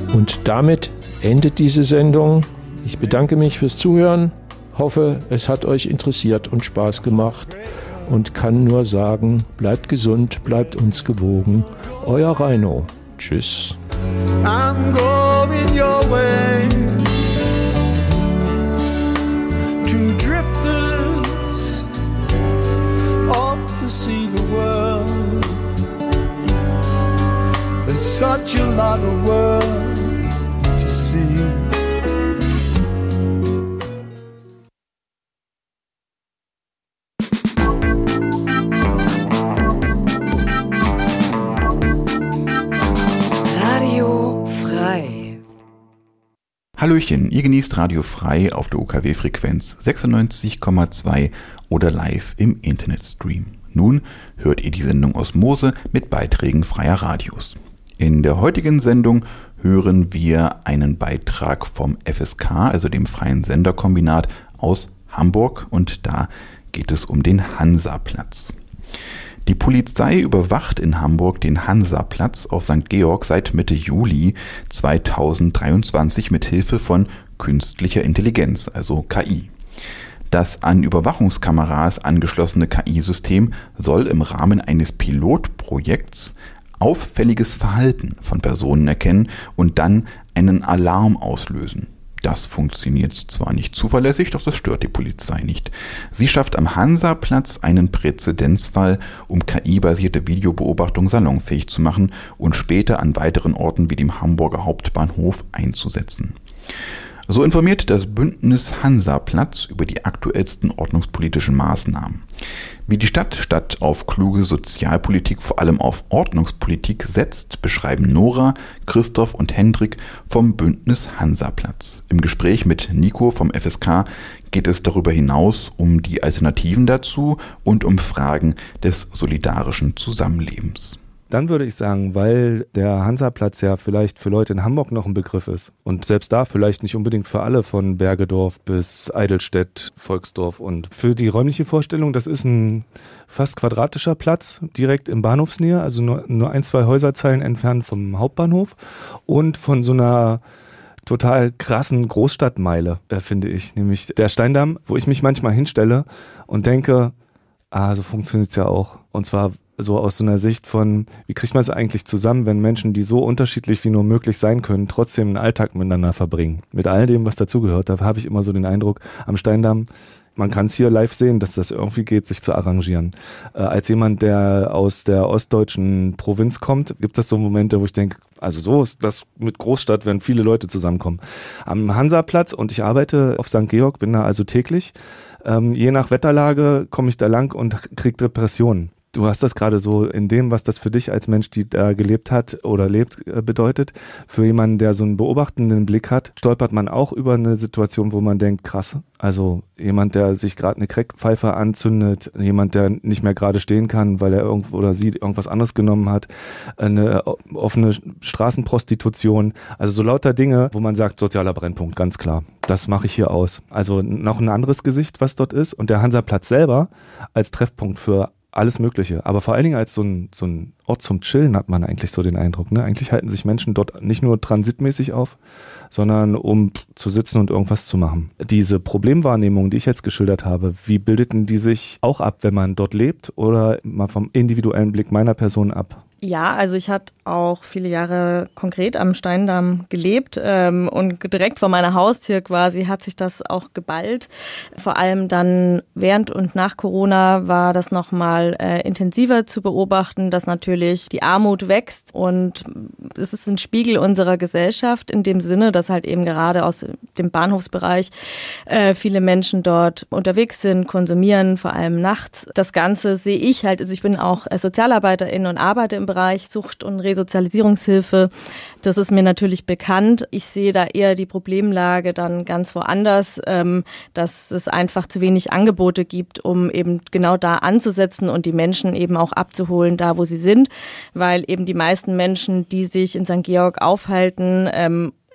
Und damit endet diese Sendung. Ich bedanke mich fürs Zuhören, hoffe, es hat euch interessiert und Spaß gemacht und kann nur sagen, bleibt gesund, bleibt uns gewogen. Euer Reino. Tschüss. I'm going your way. Two drifters off to see the world. There's such a lot of world to see. Hallöchen, ihr genießt Radio Frei auf der UKW-Frequenz 96,2 oder live im Internetstream. Nun hört ihr die Sendung Osmose mit Beiträgen freier Radios. In der heutigen Sendung hören wir einen Beitrag vom FSK, also dem Freien Senderkombinat aus Hamburg, und da geht es um den Hansaplatz. Die Polizei überwacht in Hamburg den Hansaplatz auf St. Georg seit Mitte Juli 2023 mit Hilfe von künstlicher Intelligenz, also KI. Das an Überwachungskameras angeschlossene KI-System soll im Rahmen eines Pilotprojekts auffälliges Verhalten von Personen erkennen und dann einen Alarm auslösen. Das funktioniert zwar nicht zuverlässig, doch das stört die Polizei nicht. Sie schafft am Hansaplatz einen Präzedenzfall, um KI-basierte Videobeobachtung salonfähig zu machen und später an weiteren Orten wie dem Hamburger Hauptbahnhof einzusetzen. So informiert das Bündnis Hansaplatz über die aktuellsten ordnungspolitischen Maßnahmen. Wie die Stadt statt auf kluge Sozialpolitik vor allem auf Ordnungspolitik setzt, beschreiben Nora, Christoph und Hendrik vom Bündnis Hansaplatz. Im Gespräch mit Nico vom FSK geht es darüber hinaus um die Alternativen dazu und um Fragen des solidarischen Zusammenlebens. Dann würde ich sagen, weil der Hansaplatz ja vielleicht für Leute in Hamburg noch ein Begriff ist und selbst da vielleicht nicht unbedingt für alle von Bergedorf bis Eidelstedt, Volksdorf, und für die räumliche Vorstellung, das ist ein fast quadratischer Platz direkt in Bahnhofsnähe, also nur 1-2 Häuserzeilen entfernt vom Hauptbahnhof und von so einer total krassen Großstadtmeile, finde ich, nämlich der Steindamm, wo ich mich manchmal hinstelle und denke, so funktioniert es ja auch, und zwar so aus so einer Sicht von, wie kriegt man es eigentlich zusammen, wenn Menschen, die so unterschiedlich wie nur möglich sein können, trotzdem einen Alltag miteinander verbringen. Mit all dem, was dazugehört. Da habe ich immer so den Eindruck, am Steindamm, man kann es hier live sehen, dass das irgendwie geht, sich zu arrangieren. Als jemand, der aus der ostdeutschen Provinz kommt, gibt es so Momente, wo ich denke, also so ist das mit Großstadt, wenn viele Leute zusammenkommen. Am Hansaplatz, und ich arbeite auf St. Georg, bin da also täglich. Je nach Wetterlage komme ich da lang und kriege Depressionen. Du hast das gerade so in dem, was das für dich als Mensch, die da gelebt hat oder lebt, bedeutet. Für jemanden, der so einen beobachtenden Blick hat, stolpert man auch über eine Situation, wo man denkt, krass, also jemand, der sich gerade eine Crackpfeife anzündet, jemand, der nicht mehr gerade stehen kann, weil er irgendwo oder sie irgendwas anderes genommen hat, eine offene Straßenprostitution, also so lauter Dinge, wo man sagt, sozialer Brennpunkt, ganz klar. Das mache ich hier aus. Also noch ein anderes Gesicht, was dort ist, und der Hansaplatz selber als Treffpunkt für alles Mögliche, aber vor allen Dingen als so ein Ort zum Chillen hat man eigentlich so den Eindruck. Ne? Eigentlich halten sich Menschen dort nicht nur transitmäßig auf, sondern um zu sitzen und irgendwas zu machen. Diese Problemwahrnehmung, die ich jetzt geschildert habe, wie bildeten die sich auch ab, wenn man dort lebt, oder mal vom individuellen Blick meiner Person ab? Ja, also ich hatte auch viele Jahre konkret am Steindamm gelebt und direkt vor meiner Haustür quasi hat sich das auch geballt. Vor allem dann während und nach Corona war das nochmal intensiver zu beobachten, dass natürlich die Armut wächst, und es ist ein Spiegel unserer Gesellschaft in dem Sinne, dass halt eben gerade aus dem Bahnhofsbereich viele Menschen dort unterwegs sind, konsumieren, vor allem nachts. Das Ganze sehe ich halt, also ich bin auch Sozialarbeiterin und arbeite im Bereich Sucht- und Resozialisierungshilfe. Das ist mir natürlich bekannt. Ich sehe da eher die Problemlage dann ganz woanders, dass es einfach zu wenig Angebote gibt, um eben genau da anzusetzen und die Menschen eben auch abzuholen, da wo sie sind, weil eben die meisten Menschen, die sich in St. Georg aufhalten,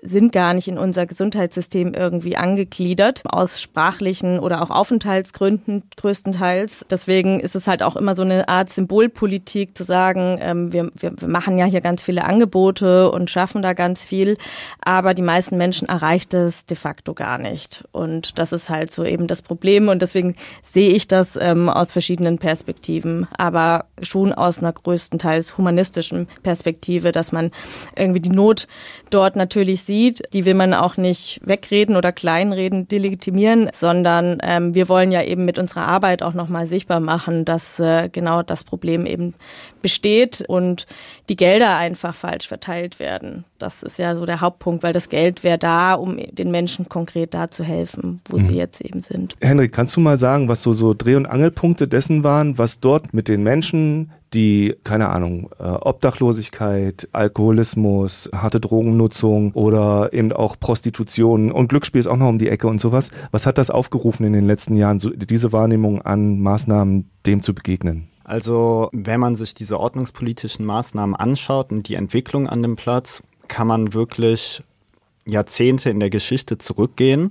sind gar nicht in unser Gesundheitssystem irgendwie angegliedert, aus sprachlichen oder auch Aufenthaltsgründen größtenteils. Deswegen ist es halt auch immer so eine Art Symbolpolitik zu sagen, wir machen ja hier ganz viele Angebote und schaffen da ganz viel, aber die meisten Menschen erreicht es de facto gar nicht. Und das ist halt so eben das Problem und deswegen sehe ich das aus verschiedenen Perspektiven, aber schon aus einer größtenteils humanistischen Perspektive, dass man irgendwie die Not dort natürlich sieht. Die will man auch nicht wegreden oder kleinreden, delegitimieren, sondern wir wollen ja eben mit unserer Arbeit auch nochmal sichtbar machen, dass genau das Problem eben besteht und die Gelder einfach falsch verteilt werden. Das ist ja so der Hauptpunkt, weil das Geld wäre da, um den Menschen konkret da zu helfen, wo sie jetzt eben sind. Henrik, kannst du mal sagen, was so Dreh- und Angelpunkte dessen waren, was dort mit den Menschen, die, keine Ahnung, Obdachlosigkeit, Alkoholismus, harte Drogennutzung oder eben auch Prostitution und Glücksspiel ist auch noch um die Ecke und sowas. Was hat das aufgerufen in den letzten Jahren, so diese Wahrnehmung an Maßnahmen, dem zu begegnen? Also, wenn man sich diese ordnungspolitischen Maßnahmen anschaut und die Entwicklung an dem Platz, kann man wirklich Jahrzehnte in der Geschichte zurückgehen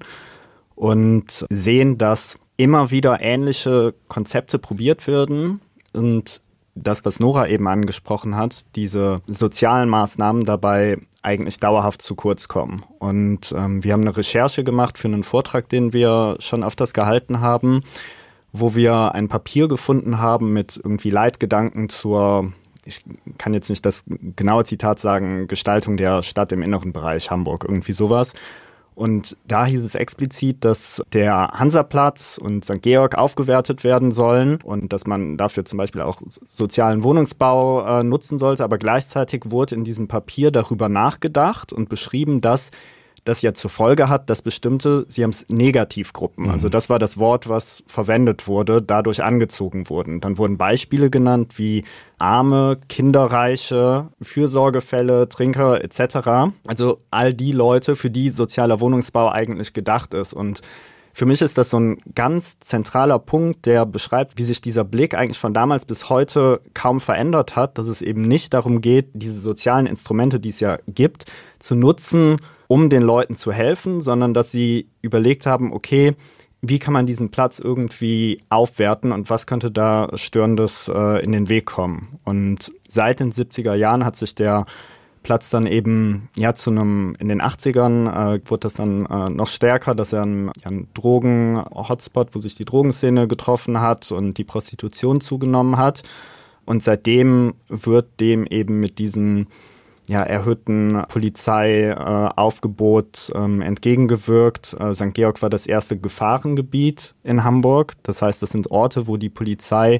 und sehen, dass immer wieder ähnliche Konzepte probiert werden und das, was Nora eben angesprochen hat, diese sozialen Maßnahmen dabei eigentlich dauerhaft zu kurz kommen. Und wir haben eine Recherche gemacht für einen Vortrag, den wir schon öfters gehalten haben, wo wir ein Papier gefunden haben mit irgendwie Leitgedanken zur, ich kann jetzt nicht das genaue Zitat sagen, Gestaltung der Stadt im inneren Bereich Hamburg, irgendwie sowas. Und da hieß es explizit, dass der Hansaplatz und St. Georg aufgewertet werden sollen und dass man dafür zum Beispiel auch sozialen Wohnungsbau nutzen sollte. Aber gleichzeitig wurde in diesem Papier darüber nachgedacht und beschrieben, dass das ja zur Folge hat, dass bestimmte, sie haben es Negativgruppen, also das war das Wort, was verwendet wurde, dadurch angezogen wurden. Dann wurden Beispiele genannt wie Arme, Kinderreiche, Fürsorgefälle, Trinker etc. Also all die Leute, für die sozialer Wohnungsbau eigentlich gedacht ist. Und für mich ist das so ein ganz zentraler Punkt, der beschreibt, wie sich dieser Blick eigentlich von damals bis heute kaum verändert hat, dass es eben nicht darum geht, diese sozialen Instrumente, die es ja gibt, zu nutzen, um den Leuten zu helfen, sondern dass sie überlegt haben, okay, wie kann man diesen Platz irgendwie aufwerten und was könnte da Störendes in den Weg kommen. Und seit den 70er Jahren hat sich der Platz dann eben zu einem, in den 80ern wurde das dann noch stärker, dass er ein Drogen-Hotspot, wo sich die Drogenszene getroffen hat und die Prostitution zugenommen hat. Und seitdem wird dem eben mit diesen erhöhten Polizeiaufgebot entgegengewirkt. St. Georg war das erste Gefahrengebiet in Hamburg. Das heißt, das sind Orte, wo die Polizei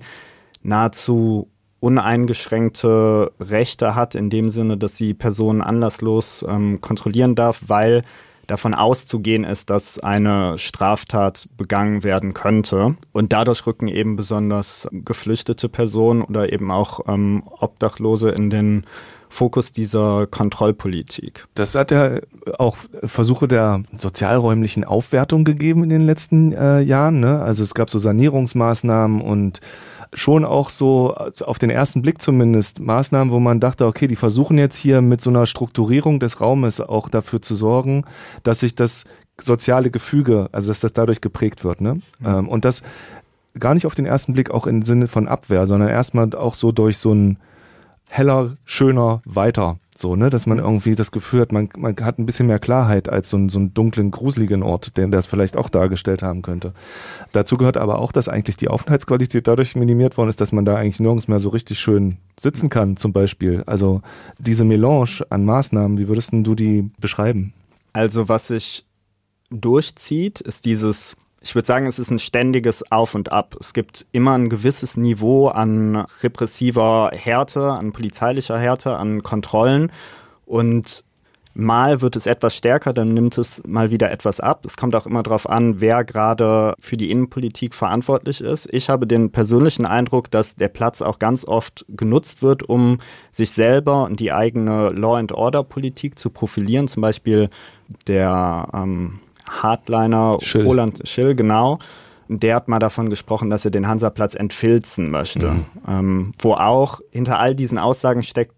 nahezu uneingeschränkte Rechte hat, in dem Sinne, dass sie Personen anlasslos kontrollieren darf, weil davon auszugehen ist, dass eine Straftat begangen werden könnte. Und dadurch rücken eben besonders geflüchtete Personen oder eben auch Obdachlose in den Fokus dieser Kontrollpolitik. Das hat ja auch Versuche der sozialräumlichen Aufwertung gegeben in den letzten Jahren, ne? Also es gab so Sanierungsmaßnahmen und schon auch so auf den ersten Blick zumindest Maßnahmen, wo man dachte, okay, die versuchen jetzt hier mit so einer Strukturierung des Raumes auch dafür zu sorgen, dass sich das soziale Gefüge, also dass das dadurch geprägt wird, ne? Und das gar nicht auf den ersten Blick auch im Sinne von Abwehr, sondern erstmal auch so durch so ein heller, schöner, weiter, so, ne, dass man irgendwie das Gefühl hat, man hat ein bisschen mehr Klarheit als so einen dunklen, gruseligen Ort, der es vielleicht auch dargestellt haben könnte. Dazu gehört aber auch, dass eigentlich die Aufenthaltsqualität dadurch minimiert worden ist, dass man da eigentlich nirgends mehr so richtig schön sitzen kann, zum Beispiel. Also diese Melange an Maßnahmen, wie würdest denn du die beschreiben? Also was sich durchzieht, ist dieses, ich würde sagen, es ist ein ständiges Auf und Ab. Es gibt immer ein gewisses Niveau an repressiver Härte, an polizeilicher Härte, an Kontrollen und mal wird es etwas stärker, dann nimmt es mal wieder etwas ab. Es kommt auch immer darauf an, wer gerade für die Innenpolitik verantwortlich ist. Ich habe den persönlichen Eindruck, dass der Platz auch ganz oft genutzt wird, um sich selber und die eigene Law-and-Order-Politik zu profilieren. Zum Beispiel der Hardliner Schill. Roland Schill, genau. Der hat mal davon gesprochen, dass er den Hansaplatz entfilzen möchte. Wo auch hinter all diesen Aussagen steckt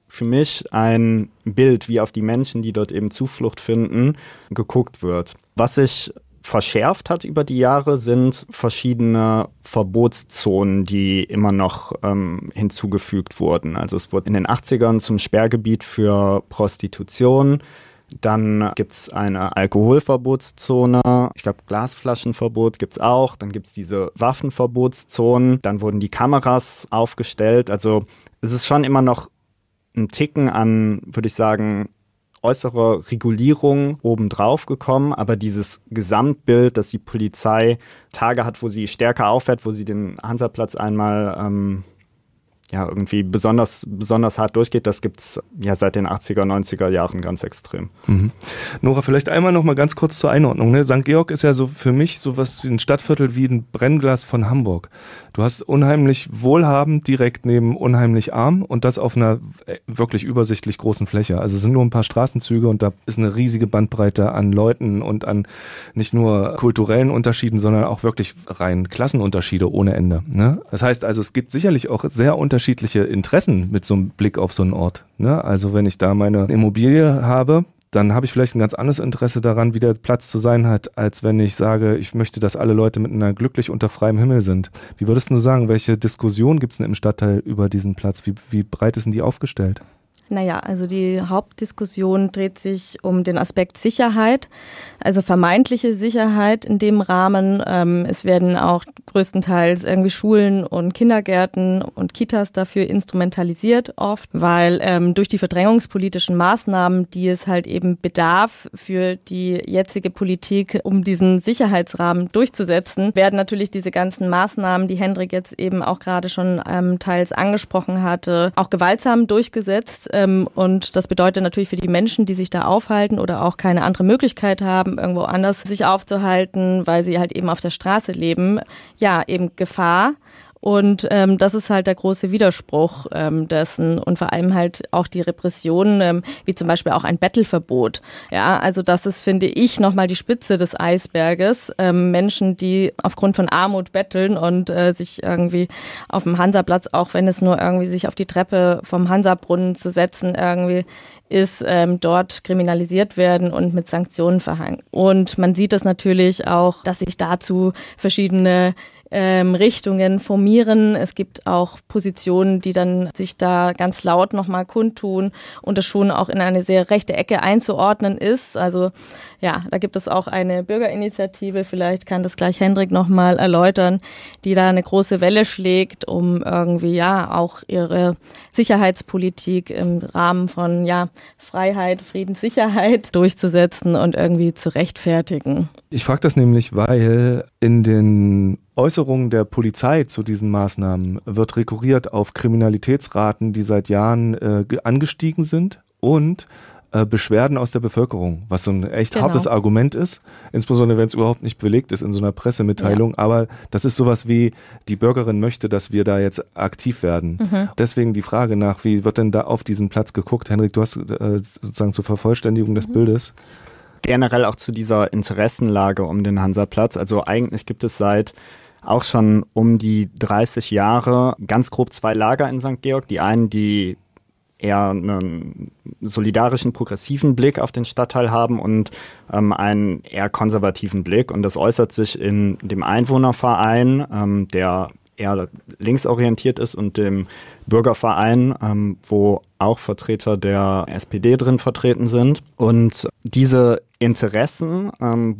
für mich ein Bild, wie auf die Menschen, die dort eben Zuflucht finden, geguckt wird. Was sich verschärft hat über die Jahre, sind verschiedene Verbotszonen, die immer noch hinzugefügt wurden. Also es wurde in den 80ern zum Sperrgebiet für Prostitution. Dann gibt es eine Alkoholverbotszone, ich glaube Glasflaschenverbot gibt es auch, dann gibt es diese Waffenverbotszonen, dann wurden die Kameras aufgestellt. Also es ist schon immer noch ein Ticken an, würde ich sagen, äußere Regulierung obendrauf gekommen, aber dieses Gesamtbild, dass die Polizei Tage hat, wo sie stärker auffährt, wo sie den Hansaplatz einmal irgendwie besonders hart durchgeht, das gibt's ja seit den 80er, 90er Jahren ganz extrem. Mhm. Nora, vielleicht einmal noch mal ganz kurz zur Einordnung. Ne? St. Georg ist ja so für mich sowas wie ein Stadtviertel wie ein Brennglas von Hamburg. Du hast unheimlich wohlhabend direkt neben unheimlich arm und das auf einer wirklich übersichtlich großen Fläche. Also es sind nur ein paar Straßenzüge und da ist eine riesige Bandbreite an Leuten und an nicht nur kulturellen Unterschieden, sondern auch wirklich rein Klassenunterschiede ohne Ende. Ne? Das heißt also, es gibt sicherlich auch sehr unterschiedliche Interessen mit so einem Blick auf so einen Ort. Ne? Also wenn ich da meine Immobilie habe, dann habe ich vielleicht ein ganz anderes Interesse daran, wie der Platz zu sein hat, als wenn ich sage, ich möchte, dass alle Leute miteinander glücklich unter freiem Himmel sind. Wie würdest du sagen, welche Diskussion gibt es denn im Stadtteil über diesen Platz? Wie breit ist denn die aufgestellt? Naja, also die Hauptdiskussion dreht sich um den Aspekt Sicherheit, also vermeintliche Sicherheit in dem Rahmen. Es werden auch größtenteils irgendwie Schulen und Kindergärten und Kitas dafür instrumentalisiert oft, weil durch die verdrängungspolitischen Maßnahmen, die es halt eben bedarf für die jetzige Politik, um diesen Sicherheitsrahmen durchzusetzen, werden natürlich diese ganzen Maßnahmen, die Hendrik jetzt eben auch gerade schon teils angesprochen hatte, auch gewaltsam durchgesetzt. Und das bedeutet natürlich für die Menschen, die sich da aufhalten oder auch keine andere Möglichkeit haben, irgendwo anders sich aufzuhalten, weil sie halt eben auf der Straße leben, ja, eben Gefahr. Und das ist halt der große Widerspruch dessen und vor allem halt auch die Repressionen, wie zum Beispiel auch ein Bettelverbot. Ja, also das ist, finde ich, nochmal die Spitze des Eisberges. Menschen, die aufgrund von Armut betteln und sich irgendwie auf dem Hansaplatz, auch wenn es nur irgendwie sich auf die Treppe vom Hansabrunnen zu setzen irgendwie ist, dort kriminalisiert werden und mit Sanktionen verhangen. Und man sieht es natürlich auch, dass sich dazu verschiedene Richtungen formieren. Es gibt auch Positionen, die dann sich da ganz laut nochmal kundtun und es schon auch in eine sehr rechte Ecke einzuordnen ist. Also ja, da gibt es auch eine Bürgerinitiative, vielleicht kann das gleich Hendrik nochmal erläutern, die da eine große Welle schlägt, um irgendwie ja auch ihre Sicherheitspolitik im Rahmen von Freiheit, Frieden, Sicherheit durchzusetzen und irgendwie zu rechtfertigen. Ich frage das nämlich, weil in den Äußerungen der Polizei zu diesen Maßnahmen wird rekurriert auf Kriminalitätsraten, die seit Jahren angestiegen sind und Beschwerden aus der Bevölkerung, was so ein echt hartes Argument ist, insbesondere wenn es überhaupt nicht belegt ist in so einer Pressemitteilung, aber das ist sowas wie, die Bürgerin möchte, dass wir da jetzt aktiv werden. Deswegen die Frage nach, wie wird denn da auf diesen Platz geguckt? Henrik, du hast sozusagen zur Vervollständigung des Bildes. Generell auch zu dieser Interessenlage um den Hansaplatz, also eigentlich gibt es seit auch schon um die 30 Jahre ganz grob zwei Lager in St. Georg. Die einen, die eher einen solidarischen, progressiven Blick auf den Stadtteil haben und einen eher konservativen Blick. Und das äußert sich in dem Einwohnerverein, der eher linksorientiert ist, und dem Bürgerverein, wo auch Vertreter der SPD drin vertreten sind. Und diese Interessen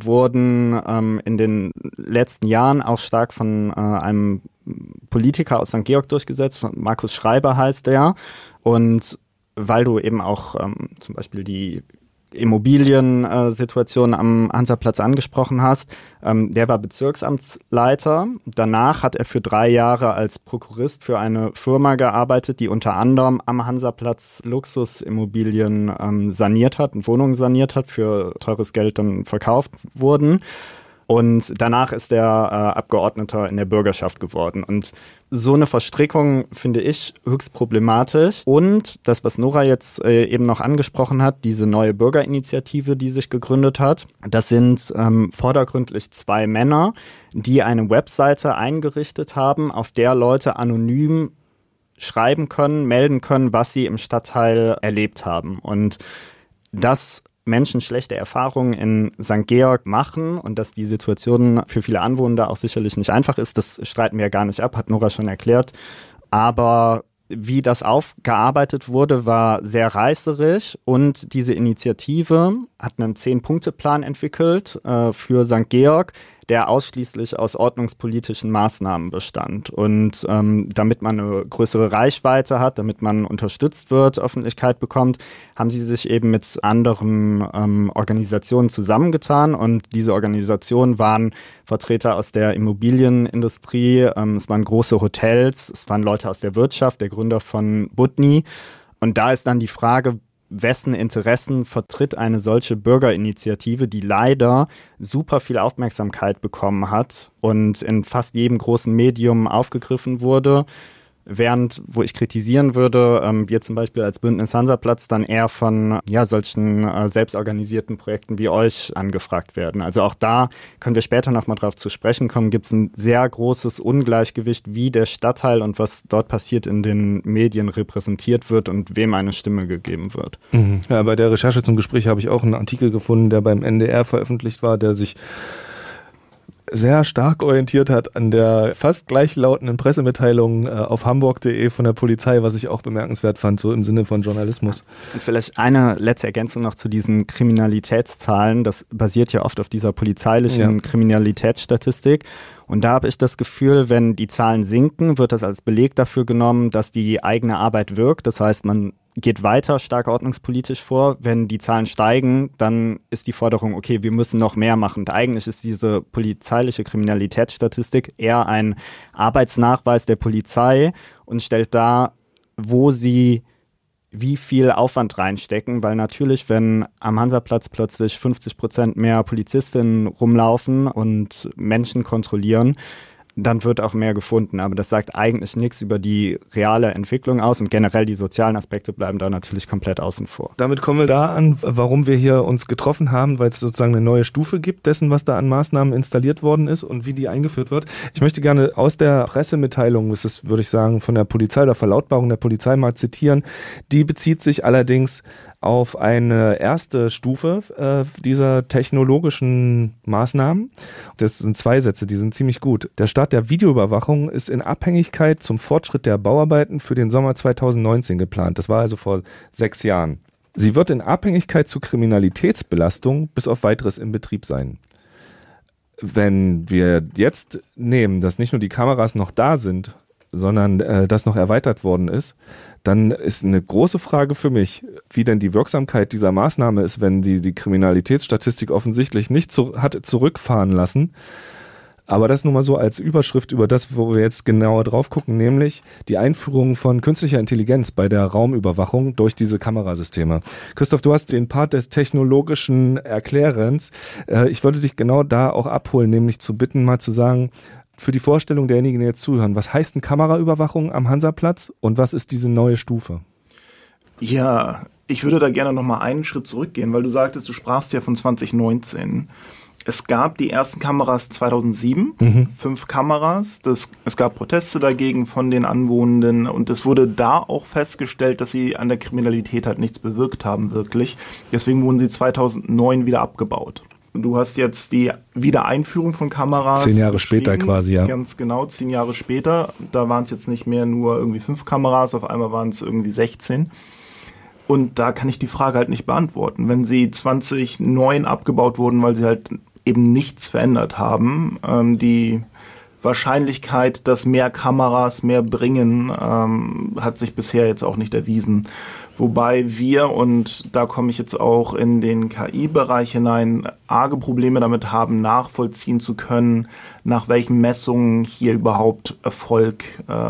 wurden in den letzten Jahren auch stark von einem Politiker aus St. Georg durchgesetzt. Markus Schreiber heißt der. Und weil du eben auch zum Beispiel die Immobiliensituation am Hansaplatz angesprochen hast, der war Bezirksamtsleiter. Danach hat er für 3 Jahre als Prokurist für eine Firma gearbeitet, die unter anderem am Hansaplatz Luxusimmobilien saniert hat und Wohnungen saniert hat, für teures Geld dann verkauft wurden. Und danach ist er Abgeordneter in der Bürgerschaft geworden. Und so eine Verstrickung finde ich höchst problematisch. Und das, was Nora jetzt eben noch angesprochen hat, diese neue Bürgerinitiative, die sich gegründet hat, das sind vordergründlich 2 Männer, die eine Webseite eingerichtet haben, auf der Leute anonym schreiben können, melden können, was sie im Stadtteil erlebt haben. Und dass Menschen schlechte Erfahrungen in St. Georg machen und dass die Situation für viele Anwohner auch sicherlich nicht einfach ist, das streiten wir ja gar nicht ab, hat Nora schon erklärt. Aber wie das aufgearbeitet wurde, war sehr reißerisch und diese Initiative hat einen 10-Punkte-Plan entwickelt für St. Georg, der ausschließlich aus ordnungspolitischen Maßnahmen bestand. Und damit man eine größere Reichweite hat, damit man unterstützt wird, Öffentlichkeit bekommt, haben sie sich eben mit anderen Organisationen zusammengetan. Und diese Organisationen waren Vertreter aus der Immobilienindustrie, es waren große Hotels, es waren Leute aus der Wirtschaft, der Gründer von Butni. Und da ist dann die Frage, wessen Interessen vertritt eine solche Bürgerinitiative, die leider super viel Aufmerksamkeit bekommen hat und in fast jedem großen Medium aufgegriffen wurde. Während, wo ich kritisieren würde, wir zum Beispiel als Bündnis Hansaplatz dann eher von solchen selbstorganisierten Projekten wie euch angefragt werden. Also auch da können wir später nochmal drauf zu sprechen kommen, gibt es ein sehr großes Ungleichgewicht, wie der Stadtteil und was dort passiert in den Medien repräsentiert wird und wem eine Stimme gegeben wird. Ja, bei der Recherche zum Gespräch habe ich auch einen Artikel gefunden, der beim NDR veröffentlicht war, der sich sehr stark orientiert hat an der fast gleichlautenden Pressemitteilung auf hamburg.de von der Polizei, was ich auch bemerkenswert fand, so im Sinne von Journalismus. Und vielleicht eine letzte Ergänzung noch zu diesen Kriminalitätszahlen. Das basiert ja oft auf dieser polizeilichen Kriminalitätsstatistik. Und da habe ich das Gefühl, wenn die Zahlen sinken, wird das als Beleg dafür genommen, dass die eigene Arbeit wirkt. Das heißt, man geht weiter stark ordnungspolitisch vor. Wenn die Zahlen steigen, dann ist die Forderung, okay, wir müssen noch mehr machen. Und eigentlich ist diese polizeiliche Kriminalitätsstatistik eher ein Arbeitsnachweis der Polizei und stellt dar, wo sie wie viel Aufwand reinstecken, weil natürlich, wenn am Hansaplatz plötzlich 50% mehr Polizistinnen rumlaufen und Menschen kontrollieren, dann wird auch mehr gefunden. Aber das sagt eigentlich nichts über die reale Entwicklung aus und generell die sozialen Aspekte bleiben da natürlich komplett außen vor. Damit kommen wir da an, warum wir hier uns getroffen haben, weil es sozusagen eine neue Stufe gibt dessen, was da an Maßnahmen installiert worden ist und wie die eingeführt wird. Ich möchte gerne aus der Pressemitteilung, das ist, würde ich sagen, von der Polizei oder Verlautbarung der Polizei mal zitieren. Die bezieht sich allerdings auf eine erste Stufe dieser technologischen Maßnahmen. Das sind 2 Sätze, die sind ziemlich gut. Der Start der Videoüberwachung ist in Abhängigkeit zum Fortschritt der Bauarbeiten für den Sommer 2019 geplant. Das war also vor 6 Jahren. Sie wird in Abhängigkeit zur Kriminalitätsbelastung bis auf Weiteres in Betrieb sein. Wenn wir jetzt nehmen, dass nicht nur die Kameras noch da sind, sondern das noch erweitert worden ist, dann ist eine große Frage für mich, wie denn die Wirksamkeit dieser Maßnahme ist, wenn die Kriminalitätsstatistik offensichtlich nicht hat zurückfahren lassen. Aber das nur mal so als Überschrift über das, wo wir jetzt genauer drauf gucken, nämlich die Einführung von künstlicher Intelligenz bei der Raumüberwachung durch diese Kamerasysteme. Christoph, du hast den Part des technologischen Erklärens. Ich wollte dich genau da auch abholen, nämlich zu bitten, mal zu sagen, für die Vorstellung derjenigen, die jetzt zuhören, was heißt denn Kameraüberwachung am Hansaplatz und was ist diese neue Stufe? Ja, ich würde da gerne nochmal einen Schritt zurückgehen, weil du sprachst ja von 2019. Es gab die ersten Kameras 2007, 5 Kameras. Es gab Proteste dagegen von den Anwohnenden und es wurde da auch festgestellt, dass sie an der Kriminalität halt nichts bewirkt haben, wirklich. Deswegen wurden sie 2009 wieder abgebaut. Du hast jetzt die Wiedereinführung von Kameras. 10 Jahre später quasi, ja. Ganz genau, 10 Jahre später. Da waren es jetzt nicht mehr nur irgendwie 5 Kameras, auf einmal waren es irgendwie 16. Und da kann ich die Frage halt nicht beantworten. Wenn sie 2009 abgebaut wurden, weil sie halt eben nichts verändert haben, die Wahrscheinlichkeit, dass mehr Kameras mehr bringen, hat sich bisher jetzt auch nicht erwiesen. Wobei wir, und da komme ich jetzt auch in den KI-Bereich hinein, arge Probleme damit haben, nachvollziehen zu können, nach welchen Messungen hier überhaupt Erfolg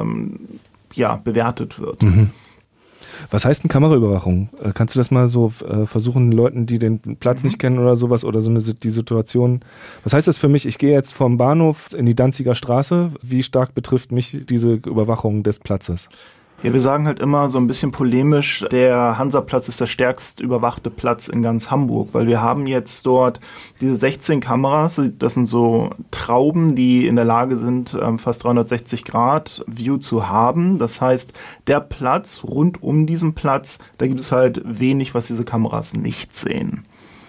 bewertet wird. Was heißt denn Kameraüberwachung? Kannst du das mal so versuchen, Leuten, die den Platz nicht kennen oder sowas oder die Situation? Was heißt das für mich? Ich gehe jetzt vom Bahnhof in die Danziger Straße. Wie stark betrifft mich diese Überwachung des Platzes? Ja, wir sagen halt immer so ein bisschen polemisch, der Hansaplatz ist der stärkst überwachte Platz in ganz Hamburg, weil wir haben jetzt dort diese 16 Kameras, das sind so Trauben, die in der Lage sind, fast 360 Grad View zu haben. Das heißt, der Platz, rund um diesen Platz, da gibt es halt wenig, was diese Kameras nicht sehen.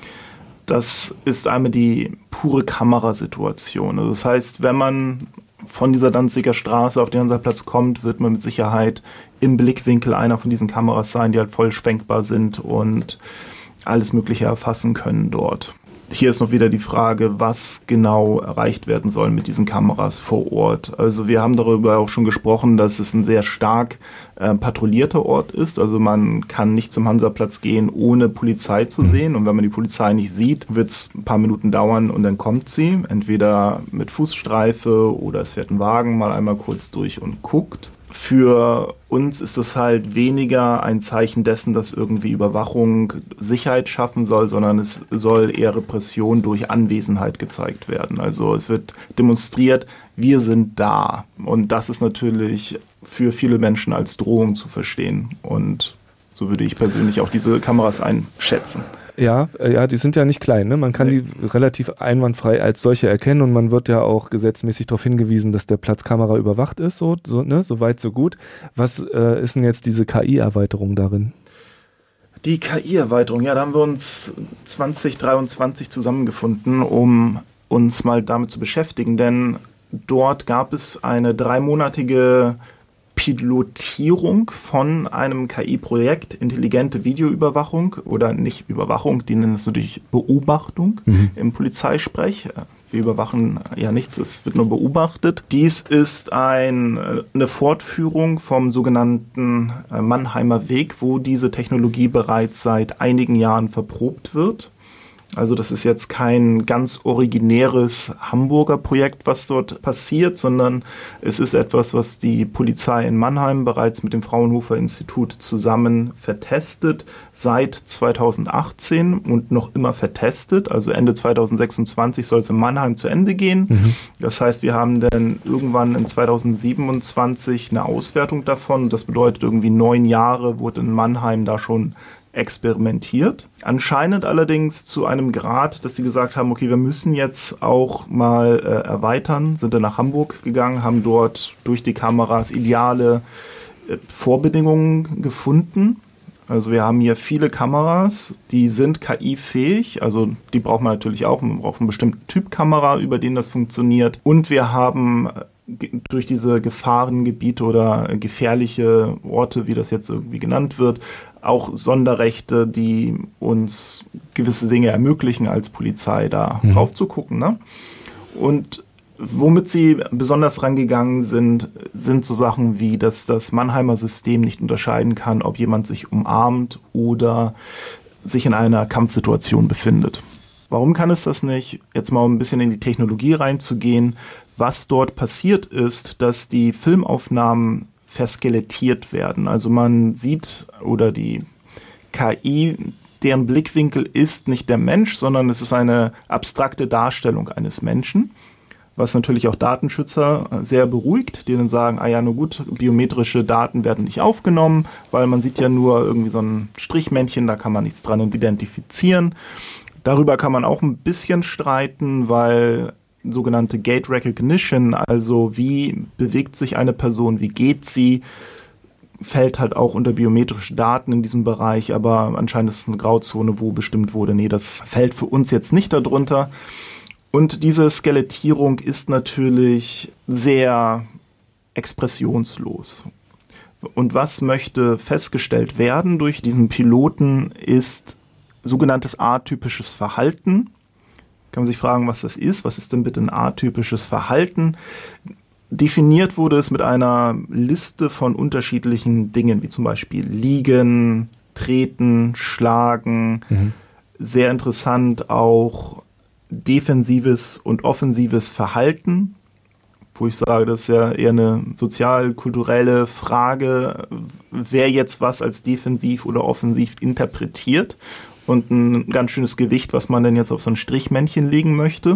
Das ist einmal die pure Kamerasituation. Also das heißt, wenn man von dieser Danziger Straße auf den Hansaplatz kommt, wird man mit Sicherheit im Blickwinkel einer von diesen Kameras sein, die halt voll schwenkbar sind und alles Mögliche erfassen können dort. Hier ist noch wieder die Frage, was genau erreicht werden soll mit diesen Kameras vor Ort. Also wir haben darüber auch schon gesprochen, dass es ein sehr stark patrouillierter Ort ist. Also man kann nicht zum Hansaplatz gehen, ohne Polizei zu sehen. Und wenn man die Polizei nicht sieht, wird es ein paar Minuten dauern und dann kommt sie. Entweder mit Fußstreife oder es fährt ein Wagen mal einmal kurz durch und guckt. Für uns ist es halt weniger ein Zeichen dessen, dass irgendwie Überwachung Sicherheit schaffen soll, sondern es soll eher Repression durch Anwesenheit gezeigt werden. Also es wird demonstriert, wir sind da. Und das ist natürlich für viele Menschen als Drohung zu verstehen. Und so würde ich persönlich auch diese Kameras einschätzen. Ja, die sind ja nicht klein, ne? Man kann die relativ einwandfrei als solche erkennen und man wird ja auch gesetzmäßig darauf hingewiesen, dass der Platz Kamera überwacht ist, so weit, so gut. Was ist denn jetzt diese KI-Erweiterung darin? Die KI-Erweiterung, ja, da haben wir uns 2023 zusammengefunden, um uns mal damit zu beschäftigen, denn dort gab es eine 3-monatige Pilotierung von einem KI-Projekt, intelligente Videoüberwachung oder nicht Überwachung, die nennen es natürlich Beobachtung im Polizeisprech. Wir überwachen ja nichts, es wird nur beobachtet. Dies ist eine Fortführung vom sogenannten Mannheimer Weg, wo diese Technologie bereits seit einigen Jahren verprobt wird. Also das ist jetzt kein ganz originäres Hamburger Projekt, was dort passiert, sondern es ist etwas, was die Polizei in Mannheim bereits mit dem Fraunhofer Institut zusammen vertestet, seit 2018 und noch immer vertestet. Also Ende 2026 soll es in Mannheim zu Ende gehen. Das heißt, wir haben dann irgendwann in 2027 eine Auswertung davon. Das bedeutet, irgendwie 9 Jahre wurde in Mannheim da schon experimentiert. Anscheinend allerdings zu einem Grad, dass sie gesagt haben, okay, wir müssen jetzt auch mal erweitern, sind dann nach Hamburg gegangen, haben dort durch die Kameras ideale Vorbedingungen gefunden. Also wir haben hier viele Kameras, die sind KI-fähig, also die braucht man natürlich auch, man braucht einen bestimmten Typ Kamera, über den das funktioniert. Und wir haben durch diese Gefahrengebiete oder gefährliche Orte, wie das jetzt irgendwie genannt wird, auch Sonderrechte, die uns gewisse Dinge ermöglichen, als Polizei da drauf zu gucken. Ne? Und womit sie besonders rangegangen sind so Sachen wie, dass das Mannheimer System nicht unterscheiden kann, ob jemand sich umarmt oder sich in einer Kampfsituation befindet. Warum kann es das nicht? Jetzt mal ein bisschen in die Technologie reinzugehen. Was dort passiert ist, dass die Filmaufnahmen verskelettiert werden. Also man sieht, oder die KI, deren Blickwinkel ist nicht der Mensch, sondern es ist eine abstrakte Darstellung eines Menschen, was natürlich auch Datenschützer sehr beruhigt, die dann sagen, ah ja, nur gut, biometrische Daten werden nicht aufgenommen, weil man sieht ja nur irgendwie so ein Strichmännchen, da kann man nichts dran identifizieren. Darüber kann man auch ein bisschen streiten, weil sogenannte Gait Recognition, also wie bewegt sich eine Person, wie geht sie, fällt halt auch unter biometrische Daten in diesem Bereich, aber anscheinend ist es eine Grauzone, wo bestimmt wurde, nee, das fällt für uns jetzt nicht darunter. Und diese Skelettierung ist natürlich sehr expressionslos. Und was möchte festgestellt werden durch diesen Piloten ist sogenanntes atypisches Verhalten. Kann man sich fragen, was das ist. Was ist denn bitte ein atypisches Verhalten? Definiert wurde es mit einer Liste von unterschiedlichen Dingen, wie zum Beispiel liegen, treten, schlagen. Sehr interessant auch defensives und offensives Verhalten, wo ich sage, das ist ja eher eine sozial-kulturelle Frage, wer jetzt was als defensiv oder offensiv interpretiert. Und ein ganz schönes Gewicht, was man denn jetzt auf so ein Strichmännchen legen möchte,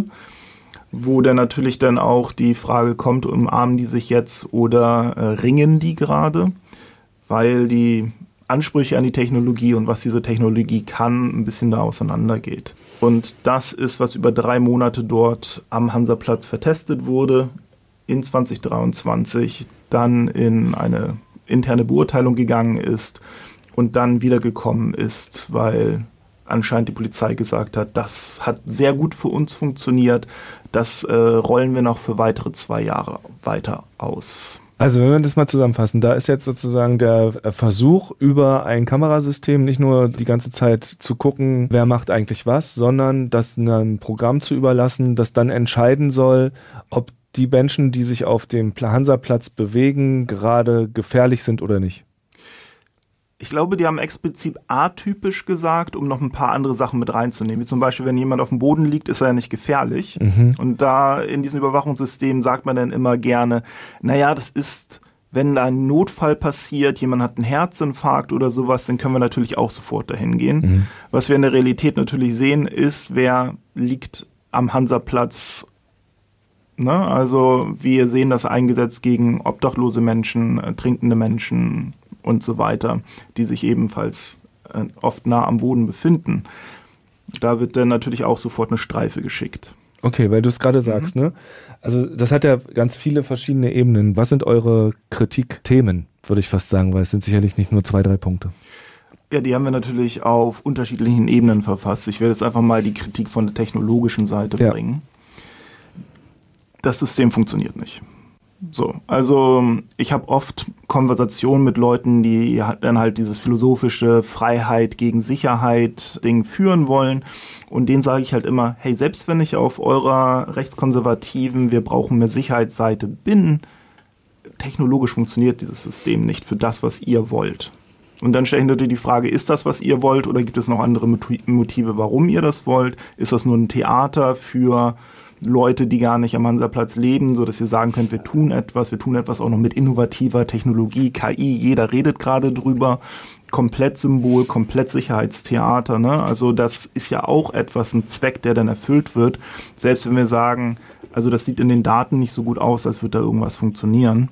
wo dann natürlich dann auch die Frage kommt, umarmen die sich jetzt oder ringen die gerade? weil die Ansprüche an die Technologie und was diese Technologie kann, ein bisschen da auseinandergeht. Und das ist, was über 3 Monate dort am Hansaplatz vertestet wurde, in 2023 dann in eine interne Beurteilung gegangen ist und dann wiedergekommen ist, weil anscheinend die Polizei gesagt hat, das hat sehr gut für uns funktioniert, das rollen wir noch für weitere 2 Jahre weiter aus. Also wenn wir das mal zusammenfassen, da ist jetzt sozusagen der Versuch, über ein Kamerasystem nicht nur die ganze Zeit zu gucken, wer macht eigentlich was, sondern das einem Programm zu überlassen, das dann entscheiden soll, ob die Menschen, die sich auf dem Hansaplatz bewegen, gerade gefährlich sind oder nicht. Ich glaube, die haben explizit atypisch gesagt, um noch ein paar andere Sachen mit reinzunehmen. Wie zum Beispiel, wenn jemand auf dem Boden liegt, ist er ja nicht gefährlich. Und da in diesem Überwachungssystem sagt man dann immer gerne, naja, das ist, wenn da ein Notfall passiert, jemand hat einen Herzinfarkt oder sowas, dann können wir natürlich auch sofort dahin gehen. Was wir in der Realität natürlich sehen, ist, wer liegt am Hansaplatz. Ne? Also wir sehen das eingesetzt gegen obdachlose Menschen, trinkende Menschen und so weiter, die sich ebenfalls oft nah am Boden befinden. Da wird dann natürlich auch sofort eine Streife geschickt. Okay, weil du es gerade sagst, ne? Also das hat ja ganz viele verschiedene Ebenen. Was sind eure Kritikthemen, würde ich fast sagen, weil es sind sicherlich nicht nur 2, 3 Punkte. Ja, die haben wir natürlich auf unterschiedlichen Ebenen verfasst. Ich werde jetzt einfach mal die Kritik von der technologischen Seite bringen. Das System funktioniert nicht. So, also ich habe oft Konversationen mit Leuten, die dann halt dieses philosophische Freiheit gegen Sicherheit Ding führen wollen, und denen sage ich halt immer, hey, selbst wenn ich auf eurer rechtskonservativen, wir brauchen mehr Sicherheitsseite bin, technologisch funktioniert dieses System nicht für das, was ihr wollt. Und dann stelle ich natürlich die Frage, ist das, was ihr wollt, oder gibt es noch andere Motive, warum ihr das wollt? Ist das nur ein Theater für Leute, die gar nicht am Hansaplatz leben, so dass ihr sagen könnt, wir tun etwas auch noch mit innovativer Technologie, KI, jeder redet gerade drüber, komplett Symbol, komplett Sicherheitstheater, ne? Also das ist ja auch etwas, ein Zweck, der dann erfüllt wird, selbst wenn wir sagen, also das sieht in den Daten nicht so gut aus, als würde da irgendwas funktionieren.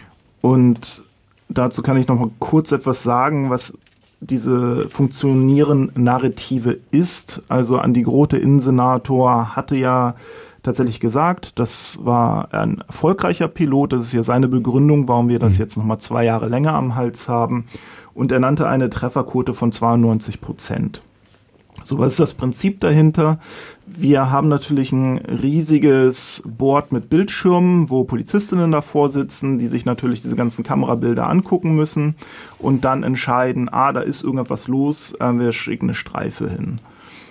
Und dazu kann ich noch mal kurz etwas sagen, was diese funktionierende Narrative ist. Also Andi Grote, Innensenator, hatte ja tatsächlich gesagt, das war ein erfolgreicher Pilot, das ist ja seine Begründung, warum wir das jetzt nochmal 2 Jahre länger am Hals haben. Und er nannte eine Trefferquote von 92%. So, was ist das Prinzip dahinter? Wir haben natürlich ein riesiges Board mit Bildschirmen, wo Polizistinnen davor sitzen, die sich natürlich diese ganzen Kamerabilder angucken müssen und dann entscheiden, da ist irgendwas los, wir schicken eine Streife hin.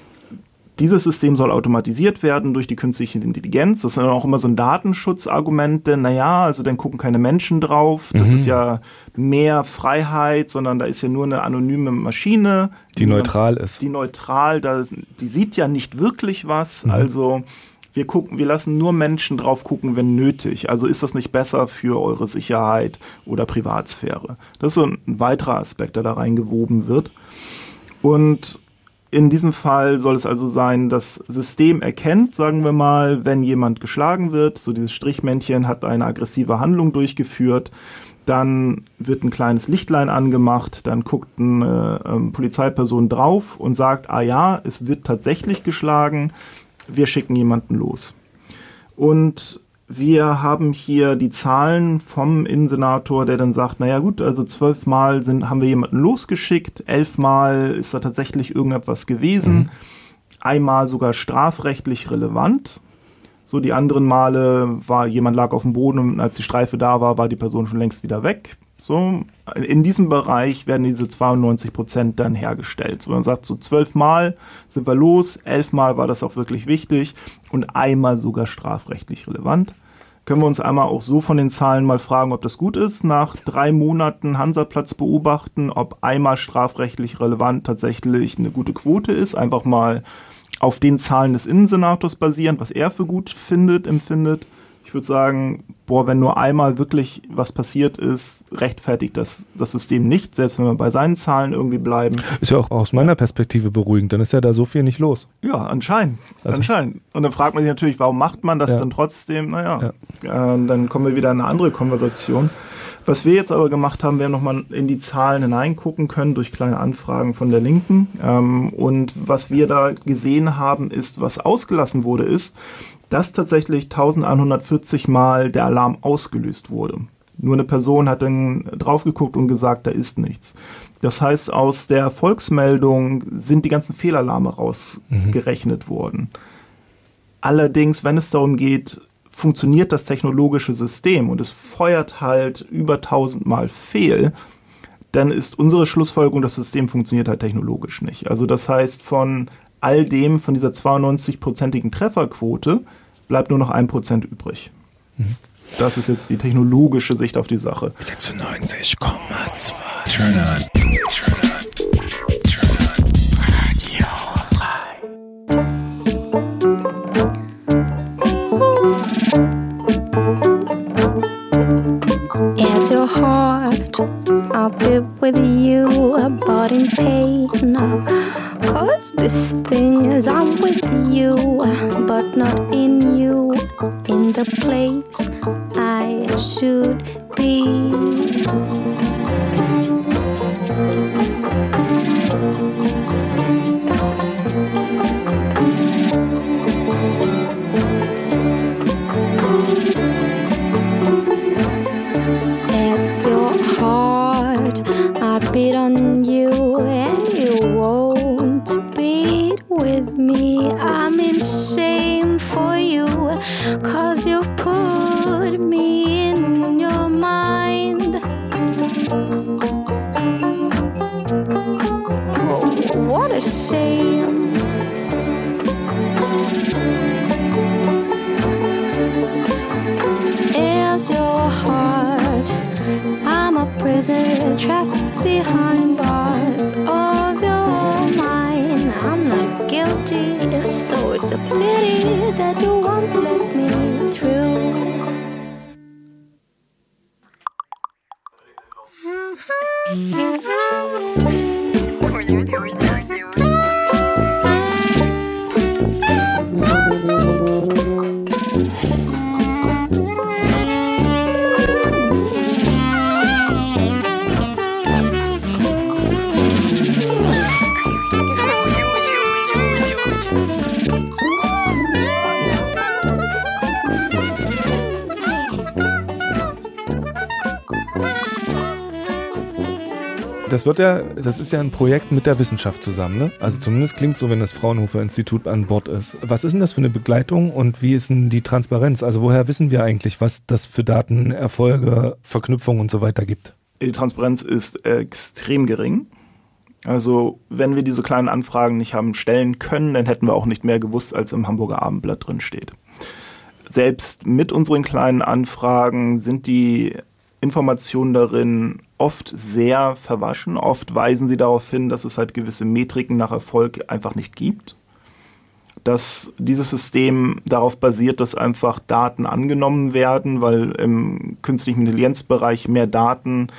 Dieses System soll automatisiert werden durch die künstliche Intelligenz. Das ist dann auch immer so ein Datenschutzargument, denn also dann gucken keine Menschen drauf. Das ist ja mehr Freiheit, sondern da ist ja nur eine anonyme Maschine. Die neutral ist. Die neutral, die sieht ja nicht wirklich was. Also wir lassen nur Menschen drauf gucken, wenn nötig. Also ist das nicht besser für eure Sicherheit oder Privatsphäre? Das ist so ein weiterer Aspekt, der da reingewoben wird. Und in diesem Fall soll es also sein, das System erkennt, sagen wir mal, wenn jemand geschlagen wird, so dieses Strichmännchen hat eine aggressive Handlung durchgeführt, dann wird ein kleines Lichtlein angemacht, dann guckt eine Polizeiperson drauf und sagt, ja, es wird tatsächlich geschlagen, wir schicken jemanden los. Und wir haben hier die Zahlen vom Innensenator, der dann sagt, naja gut, also 12 Mal haben wir jemanden losgeschickt, 11 Mal ist da tatsächlich irgendetwas gewesen, einmal sogar strafrechtlich relevant. So, die anderen Male jemand lag auf dem Boden und als die Streife da war die Person schon längst wieder weg. So, in diesem Bereich werden diese 92% dann hergestellt. So, man sagt, so 12 Mal sind wir los, 11 Mal war das auch wirklich wichtig und einmal sogar strafrechtlich relevant. Können wir uns einmal auch so von den Zahlen mal fragen, ob das gut ist, nach 3 Monaten Hansaplatz beobachten, ob einmal strafrechtlich relevant tatsächlich eine gute Quote ist, einfach mal auf den Zahlen des Innensenators basierend, was er für gut empfindet. Ich würde sagen, wenn nur einmal wirklich was passiert ist, rechtfertigt das System nicht, selbst wenn wir bei seinen Zahlen irgendwie bleiben. Ist ja auch aus meiner Perspektive beruhigend, dann ist ja da so viel nicht los. Ja, anscheinend. Und dann fragt man sich natürlich, warum macht man das dann trotzdem? Dann kommen wir wieder in eine andere Konversation. Was wir jetzt aber gemacht haben, wir haben nochmal in die Zahlen hineingucken können durch kleine Anfragen von der Linken. Und was wir da gesehen haben, ist, was ausgelassen wurde, ist, dass tatsächlich 1140 Mal der Alarm ausgelöst wurde. Nur eine Person hat dann drauf geguckt und gesagt, da ist nichts. Das heißt, aus der Erfolgsmeldung sind die ganzen Fehlalarme rausgerechnet worden. Allerdings, wenn es darum geht, funktioniert das technologische System und es feuert halt über 1000 Mal fehl, dann ist unsere Schlussfolgerung, das System funktioniert halt technologisch nicht. Also das heißt, von all dem, von dieser 92-prozentigen Trefferquote, bleibt nur noch 1% übrig. Das ist jetzt die technologische Sicht auf die Sache. 96,2 Turn on. As your heart, I'll be with you, but in pain now. 'Cause this thing is I'm with you, but not in you, in the place I should be. As your heart, I beat on you and you won't beat with me. I'm in shame for you, 'cause you've put me in your mind. Oh, what a shame. As your heart, I'm a prisoner trapped behind bars of your mind. I'm not guilty, so it's a pity that you won't let me through. Das ist ja ein Projekt mit der Wissenschaft zusammen, ne? Also zumindest klingt so, wenn das Fraunhofer Institut an Bord ist. Was ist denn das für eine Begleitung und wie ist denn die Transparenz? Also woher wissen wir eigentlich, was das für Daten, Erfolge, Verknüpfungen und so weiter gibt? Die Transparenz ist extrem gering. Also wenn wir diese kleinen Anfragen nicht haben stellen können, dann hätten wir auch nicht mehr gewusst, als im Hamburger Abendblatt drin steht. Selbst mit unseren kleinen Anfragen sind die Informationen darin oft sehr verwaschen. Oft weisen sie darauf hin, dass es halt gewisse Metriken nach Erfolg einfach nicht gibt. Dass dieses System darauf basiert, dass einfach Daten angenommen werden, weil im künstlichen Intelligenzbereich mehr Daten,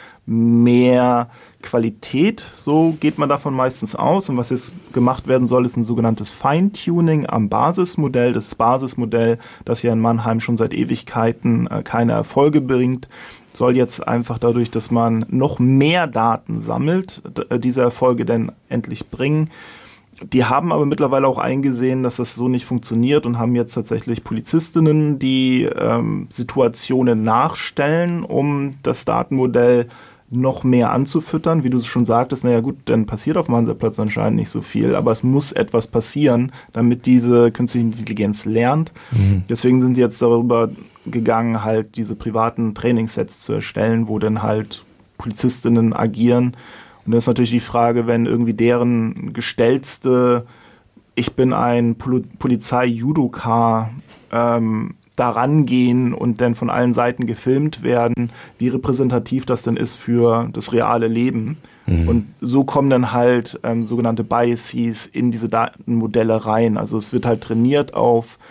mehr Qualität, so geht man davon meistens aus. Und was jetzt gemacht werden soll, ist ein sogenanntes Feintuning am Basismodell. Das Basismodell, das ja in Mannheim schon seit Ewigkeiten keine Erfolge bringt, soll jetzt einfach dadurch, dass man noch mehr Daten sammelt, diese Erfolge dann endlich bringen. Die haben aber mittlerweile auch eingesehen, dass das so nicht funktioniert und haben jetzt tatsächlich Polizistinnen, die Situationen nachstellen, um das Datenmodell noch mehr anzufüttern. Wie du es schon sagtest, naja gut, dann passiert auf dem Hansaplatz anscheinend nicht so viel, aber es muss etwas passieren, damit diese künstliche Intelligenz lernt. Deswegen sind sie jetzt darüber gegangen, halt diese privaten Trainingssets zu erstellen, wo dann halt Polizistinnen agieren. Und das ist natürlich die Frage, wenn irgendwie deren gestellte, ich bin ein Polizei-Judoka, da rangehen und dann von allen Seiten gefilmt werden, wie repräsentativ das denn ist für das reale Leben. Und so kommen dann halt sogenannte Biases in diese Datenmodelle rein. Also es wird halt trainiert auf